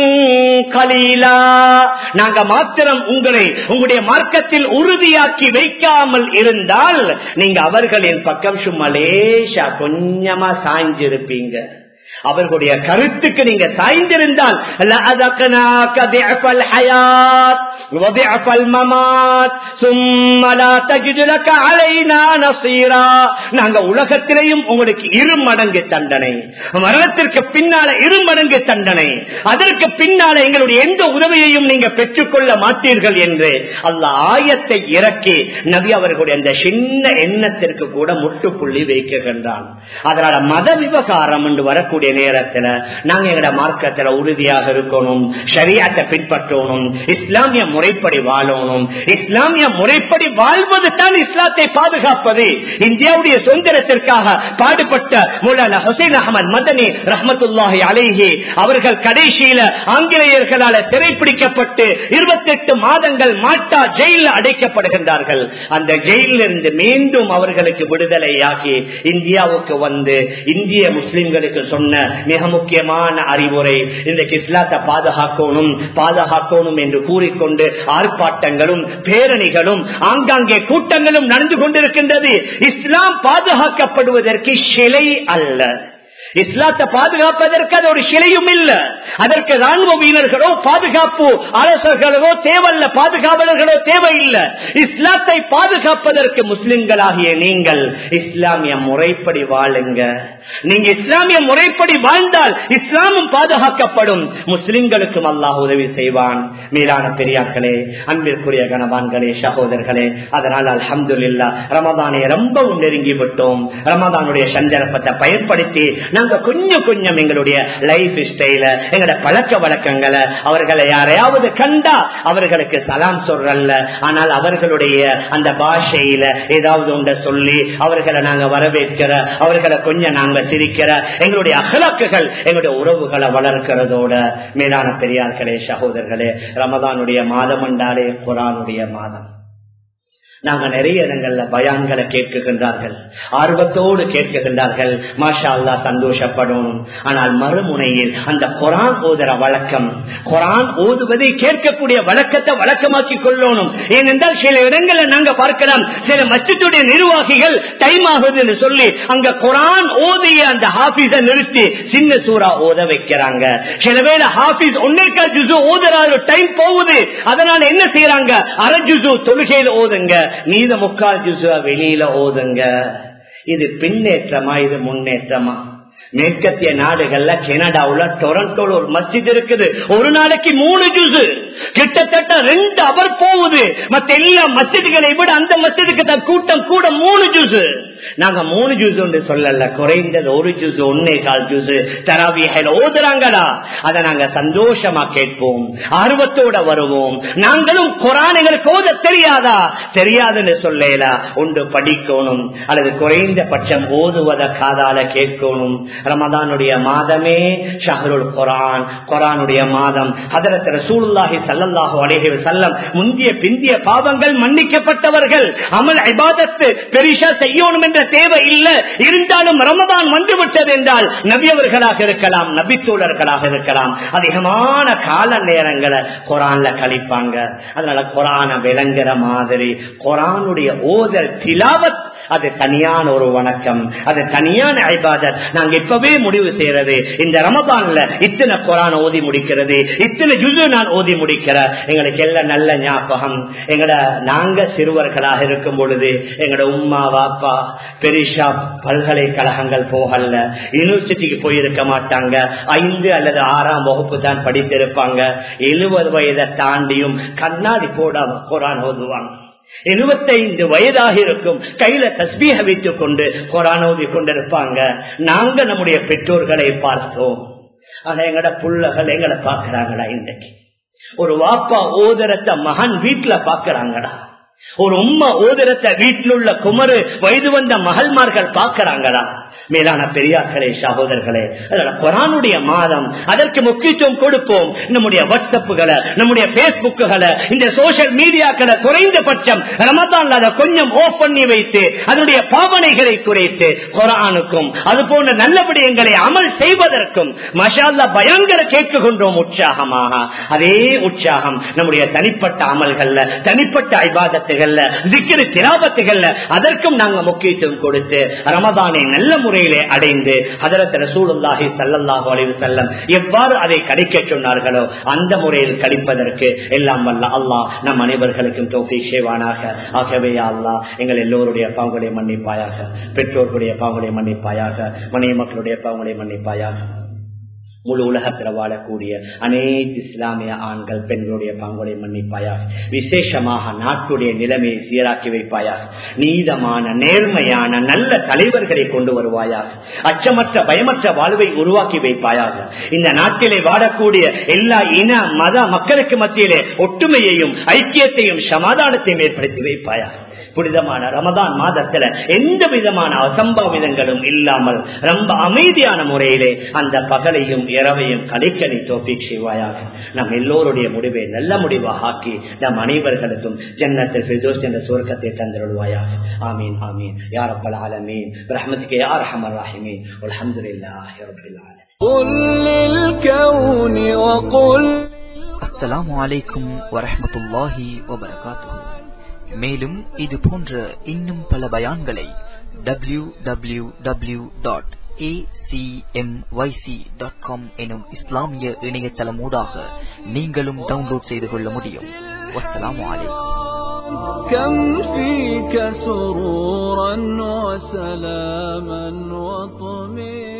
கலீலா. நாங்க மாத்திரம் உங்களை உங்களுடைய மார்க்கத்தில் உறுதியாக்கி வைக்காமல் இருந்தால் நீங்க அவர்களின் பக்கம் சும்மா லேசா கொஞ்சமா சாய்ந்திருப்பீங்க. அவர்களுடைய கருத்துக்கு நீங்க சாய்ந்திருந்தால் நாங்க உலகத்திலேயும் உங்களுக்கு 2 மடங்கு தண்டனை, மரணத்திற்கு பின்னால 2 மடங்கு தண்டனை, அதற்கு பின்னால எங்களுடைய எந்த உதவியையும் நீங்க பெற்றுக்கொள்ள மாட்டீர்கள் என்று அல்லாஹ் ஆயத்தை இறக்கி நபி அவர்களுடைய அந்த சின்ன எண்ணத்திற்கு கூட முட்டுப்புள்ளி வைக்கின்றான். அதனால மத விவகாரம் என்று வரக்கூடிய நேரத்துல நாங்க எங்கட மார்க்கத்துல உறுதியாக இருக்கணும், ஷரீஅத்தை பின்பற்றணும், இஸ்லாமிய முறைப்படி வாழணும். இஸ்லாமிய முறைப்படி வாழ்வது தான் இஸ்லாத்தை பாதுகாப்பது. இந்தியாவுடைய சுதந்திரத்திற்காக பாடுபட்ட மௌலானா ஹுசைன் அஹ்மத் மதனி ரஹ்மத்துல்லாஹி அலைஹி அவர்கள் கடைசியில ஆங்கிலேயர்களால் சிறைப்பிடிக்கப்பட்டு 28 மாதங்கள் மாட்டா ஜெயிலில் அடைக்கப்படுகின்றார்கள். அந்த ஜெயிலில் இருந்து மீண்டும் அவர்களுக்கு விடுதலையாகி இந்தியாவுக்கு வந்து இந்திய முஸ்லிம்களுக்கு சொன்ன மிக முக்கியமான அறிவுரை, இன்றைக்கு இஸ்லாத்தை பாதுகாக்கணும் என்று கூறிக்கொண்டு ஆர்ப்பாட்டங்களும் பேரணிகளும் ஆங்காங்கே கூட்டங்களும் நடந்து கொண்டிருக்கின்றது. இஸ்லாம் பாதுகாக்கப்படுவதற்கு சிலை அல்ல, இஸ்லாத்தை பாதுகாப்பதற்கு அது ஒரு சிலையும் இல்ல. அதற்கு ராணுவ வீரர்களோ பாதுகாப்பு அரசர்களோ தேவையில்ல, பாதுகாவலர்களோ தேவையில்லை. இஸ்லாத்தை பாதுகாப்பதற்கு முஸ்லிம்களாகிய நீங்கள் இஸ்லாமிய முறைப்படி வாழுங்க. நீங்க இஸ்லாமிய முறைப்படி வாழ்ந்தால் இஸ்லாமும் பாதுகாக்கப்படும், முஸ்லிம்களுக்கும் அல்லாஹ் உதவி செய்வான். மேலான பெரியார்களே, அன்பிற்குரிய கணவான்களே, சகோதரர்களே, அதனால் அல்ஹம்துலில்லாஹ் ரமதானை ரொம்ப நெருங்கி விட்டோம். ரமதானுடைய சந்தர்ப்பத்தை பயன்படுத்தி நாங்க கொஞ்சம் கொஞ்சம் எங்களுடைய லைஃப் ஸ்டைல, எங்களுடைய பழக்க வழக்கங்களை, அவர்களை யாரையாவது கண்டா அவர்களுக்கு சலாம் சொல்றல்ல, ஆனால் அவர்களுடைய அந்த பாஷையில ஏதாவது ஒன்றை சொல்லி அவர்களை நாங்க வரவேற்கிற, அவர்களை கொஞ்சம் நாங்க சிரிக்கிற, எங்களுடைய அகலாக்குகள் எங்களுடைய உறவுகளை வளர்க்கிறதோட, மேலான பெரியார்களே சகோதரர்களே, ரமதானுடைய மாதம் என்றாலே குர்ஆனுடைய மாதம். நாங்க நிறைய இடங்கள்ல பயான்களை கேட்கின்றார்கள், ஆர்வத்தோடு கேட்கின்றார்கள், மாஷா அல்லாஹ் சந்தோஷப்படணும். ஆனால் மறுமுனையில் அந்த குர்ஆன் ஓதுற வழக்கம், குர்ஆன் ஓதுவதை கேட்கக்கூடிய வழக்கத்தை வழக்கமாக்கி கொள்ளணும். ஏனென்றால் சில இடங்களை நாங்க பார்க்கலாம், சில மஸ்ஜிதுடைய நிர்வாகிகள் டைம் ஆகுது என்று சொல்லி அங்க குர்ஆன் ஓதிய அந்த ஹாஃபிஸை நிறுத்தி சின்ன சூரா ஓத வைக்கிறாங்க. சில வேளை ஹாஃபிஸ் 1.25 ஜுஸு ஓதுறாரு, டைம் போகுது, அதனால என்ன செய்யறாங்க, அரை ஜுஸு தொழுகையில் ஓதுங்க, மீத 3/4 ஜுஸு வெளியில ஓதுங்க. இது பின்னேற்றமா, இது முன்னேற்றமா? மேற்கத்திய நாடுகள்ல, கனடாவுல டொரண்டோல ஒரு மஸ்ஜித் இருக்குது, ஒரு நாளைக்கு 3 ஜுஸு, கிட்டத்தட்ட 2 அவர் போகுது. மத்த எல்லா மஸ்ஜிதுகளை விட அந்த மஸ்ஜிதுக்கு கூட்டம் கூட 3 ஜுஸு. நாங்க 3 ஜுஸு என்று சொல்லல, குறைந்தது 1 ஜுஸு 1.25 ஜுஸு தராவீஹில் ஓதுறாங்களா, அதை நாங்க சந்தோஷமா கேட்போம், ஆர்வத்தோட வருவோம். நாங்களும் குர்ஆன் எங்களுக்கு ஓத தெரியாதா, தெரியாதுன்னு சொல்லல, ஒன்று படிக்கணும் அல்லது குறைந்தபட்சம் ஓதுவத காதால கேட்கணும். ரமதானுடைய மாதமே ஷஹ்ருல் குர்ஆன், குர்ஆனுடைய மாதம். ஹஜ்ரத் ரசூலுல்லாஹி ஸல்லல்லாஹு அலைஹி வஸல்லம் முந்திய பிந்திய பாவங்கள் மன்னிக்கப்பட்டவர்கள். அமல் இபாதத் பெரிசா செய்யணும் என்ற தேவை இல்லை. இருந்தாலும் ரமதான் வந்துவிட்டது என்றால் நபியவர்களாக இருக்கலாம், நபித்தோழர்களாக இருக்கலாம், அதிகமான கால நேரங்களை குர்ஆன்ல கழிப்பாங்க. அதனால குர்ஆனை விளங்குற மாதிரி குர்ஆனுடைய ஓதல் திலாவத் அது தனியான ஒரு வணக்கம், அது தனியான இபாதத். நாங்க இப்பவே முடிவு செய்யறது, இந்த ரமதான்ல இத்தனை குர்ஆன் ஓதி முடிக்கிறது, இத்தனை ஜுஸு நான் ஓதி முடிக்கிற. எங்களுக்கு எல்லாம் நல்ல ஞாபகம், நாங்க சிறுவர்களாக இருக்கும் பொழுது எங்களோட உம்மா வாப்பா பெரிஷா பல்கலைக்கழகங்கள் போகல, யூனிவர்சிட்டிக்கு போயிருக்க மாட்டாங்க, 5 அல்லது 6ஆம் வகுப்பு தான் படித்திருப்பாங்க. 70 வயதை தாண்டியும் கண்ணாடி போடாம குர்ஆன் ஓதுவாங்க. 75 வயதாக இருக்கும், கையில தஸ்பீஹ வைத்துக் கொண்டு குர்ஆன் ஓதி கொண்டிருப்பாங்க. நாங்க நம்முடைய பெற்றோர்களை பார்த்தோம், ஆனா எங்கட புள்ளகள் எங்களை பாக்குறாங்களா? இன்றைக்கு ஒரு வாப்பா ஓதரத்தை மகன் வீட்டுல பாக்குறாங்களா? ஒரு உம்மா ஓதரத்தை வீட்டில் உள்ள குமரு வயது வந்த மகள்மார்கள் பாக்குறாங்களா? மேலான பெரியார்களே சகோதரர்களே, குர்ஆனுடைய மாதம், அதற்கு முக்கியத்துவம் கொடுப்போம். நம்முடைய வாட்ஸ்அப்புகளை, நம்முடைய பேஸ்புக்குகளை, இந்த சோசியல் மீடியாக்களை குறைந்தபட்சம் ரமதான்ல அதை கொஞ்சம் ஆஃப் பண்ணி வைத்து அதனுடைய பாவனைகளை குறைத்து குர்ஆனுக்கும் அது போன்ற நல்ல விடயங்களை அமல் செய்வதற்கும் மாஷா அல்லாஹ் பயான்களை கேட்கின்றோம் உற்சாகமாக. அதே உற்சாகம் நம்முடைய தனிப்பட்ட அமல்கள்ல, தனிப்பட்ட இபாதத்துகள்ல, திக்ர் திலாவத்துகள்ல அதற்கும் நாங்க முக்கியத்துவம் கொடுத்து ரமதானை நல்ல முறையிலே அடைந்து ஹஜ்ரத் ரசூலுல்லாஹி ஸல்லல்லாஹு அலைஹி வஸல்லம் எவ்வாறு அதை கழிக்க சொன்னார்களோ அந்த முறையில் கழிப்பதற்கு எல்லாம் வல்ல அல்லாஹ் நம் அனைவர்களுக்கும் தௌஃபீக் செய்வானாக. ஆகவே யா அல்லாஹ் எங்கள் எல்லோருடைய பாவங்களை மன்னிப்பாயாக, பெற்றோர்களுடைய பாவங்களை மன்னிப்பாயாக, மனைவி மக்களுடைய பாவங்களை மன்னிப்பாயாக. முழு உலகத்தில் வாழக்கூடிய அனைத்து இஸ்லாமிய ஆண்கள் பெண்களுடைய பாவங்களை மன்னிப்பாயாக. விசேஷமாக நாட்டுடைய நிலைமையை சீராக்கி வைப்பாயாக. நீதமான நேர்மையான நல்ல தலைவர்களை கொண்டு வருவாயாக. அச்சமற்ற பயமற்ற வாழ்வை உருவாக்கி வைப்பாயாக. இந்த நாட்டிலே வாழக்கூடிய எல்லா இன மத மக்களுக்கு மத்தியிலே ஒற்றுமையையும் ஐக்கியத்தையும் சமாதானத்தையும் ஏற்படுத்தி வைப்பாயாக. புனிதமான ரமதான் மாதத்துல எந்த விதமான அசம்பாவிதங்களும் இல்லாமல் ரொம்ப அமைதியான முறையிலே அந்த பகலையும் இரவையும் கலைக்கணி தௌஃபீக் செய்வாயாக. நம் எல்லோருடைய முடிவை நல்ல முடிவாக ஆக்கி நம் அனைவர்களுக்கும் ஜன்னத்துல் ஃபிர்தௌஸ் என்ற சுவர்க்கத்தை தந்தருள்வாயாக. ஆமீன் ஆமீன் யா ரப்பல் ஆலமீன் பிரஹ்மதிக யா அர்ஹமர் ராஹிமீன் வல்ஹம்துலில்லாஹி ரப்பில் ஆலமீன். குல் லில் கௌனி வகுல். அஸ்ஸலாமு அலைக்கும் வரஹ்மத்துல்லாஹி வபரகாத்துஹு. மேலும் இது போன்ற இன்னும் பல பயான்களை www.acmyc.com எனும் இஸ்லாமிய இணையதளமூடாக நீங்களும் டவுன்லோட் செய்து கொள்ள முடியும். வஸ்ஸலாமு அலைக்கும். كم فيك سرورا وسلاما وطمئنا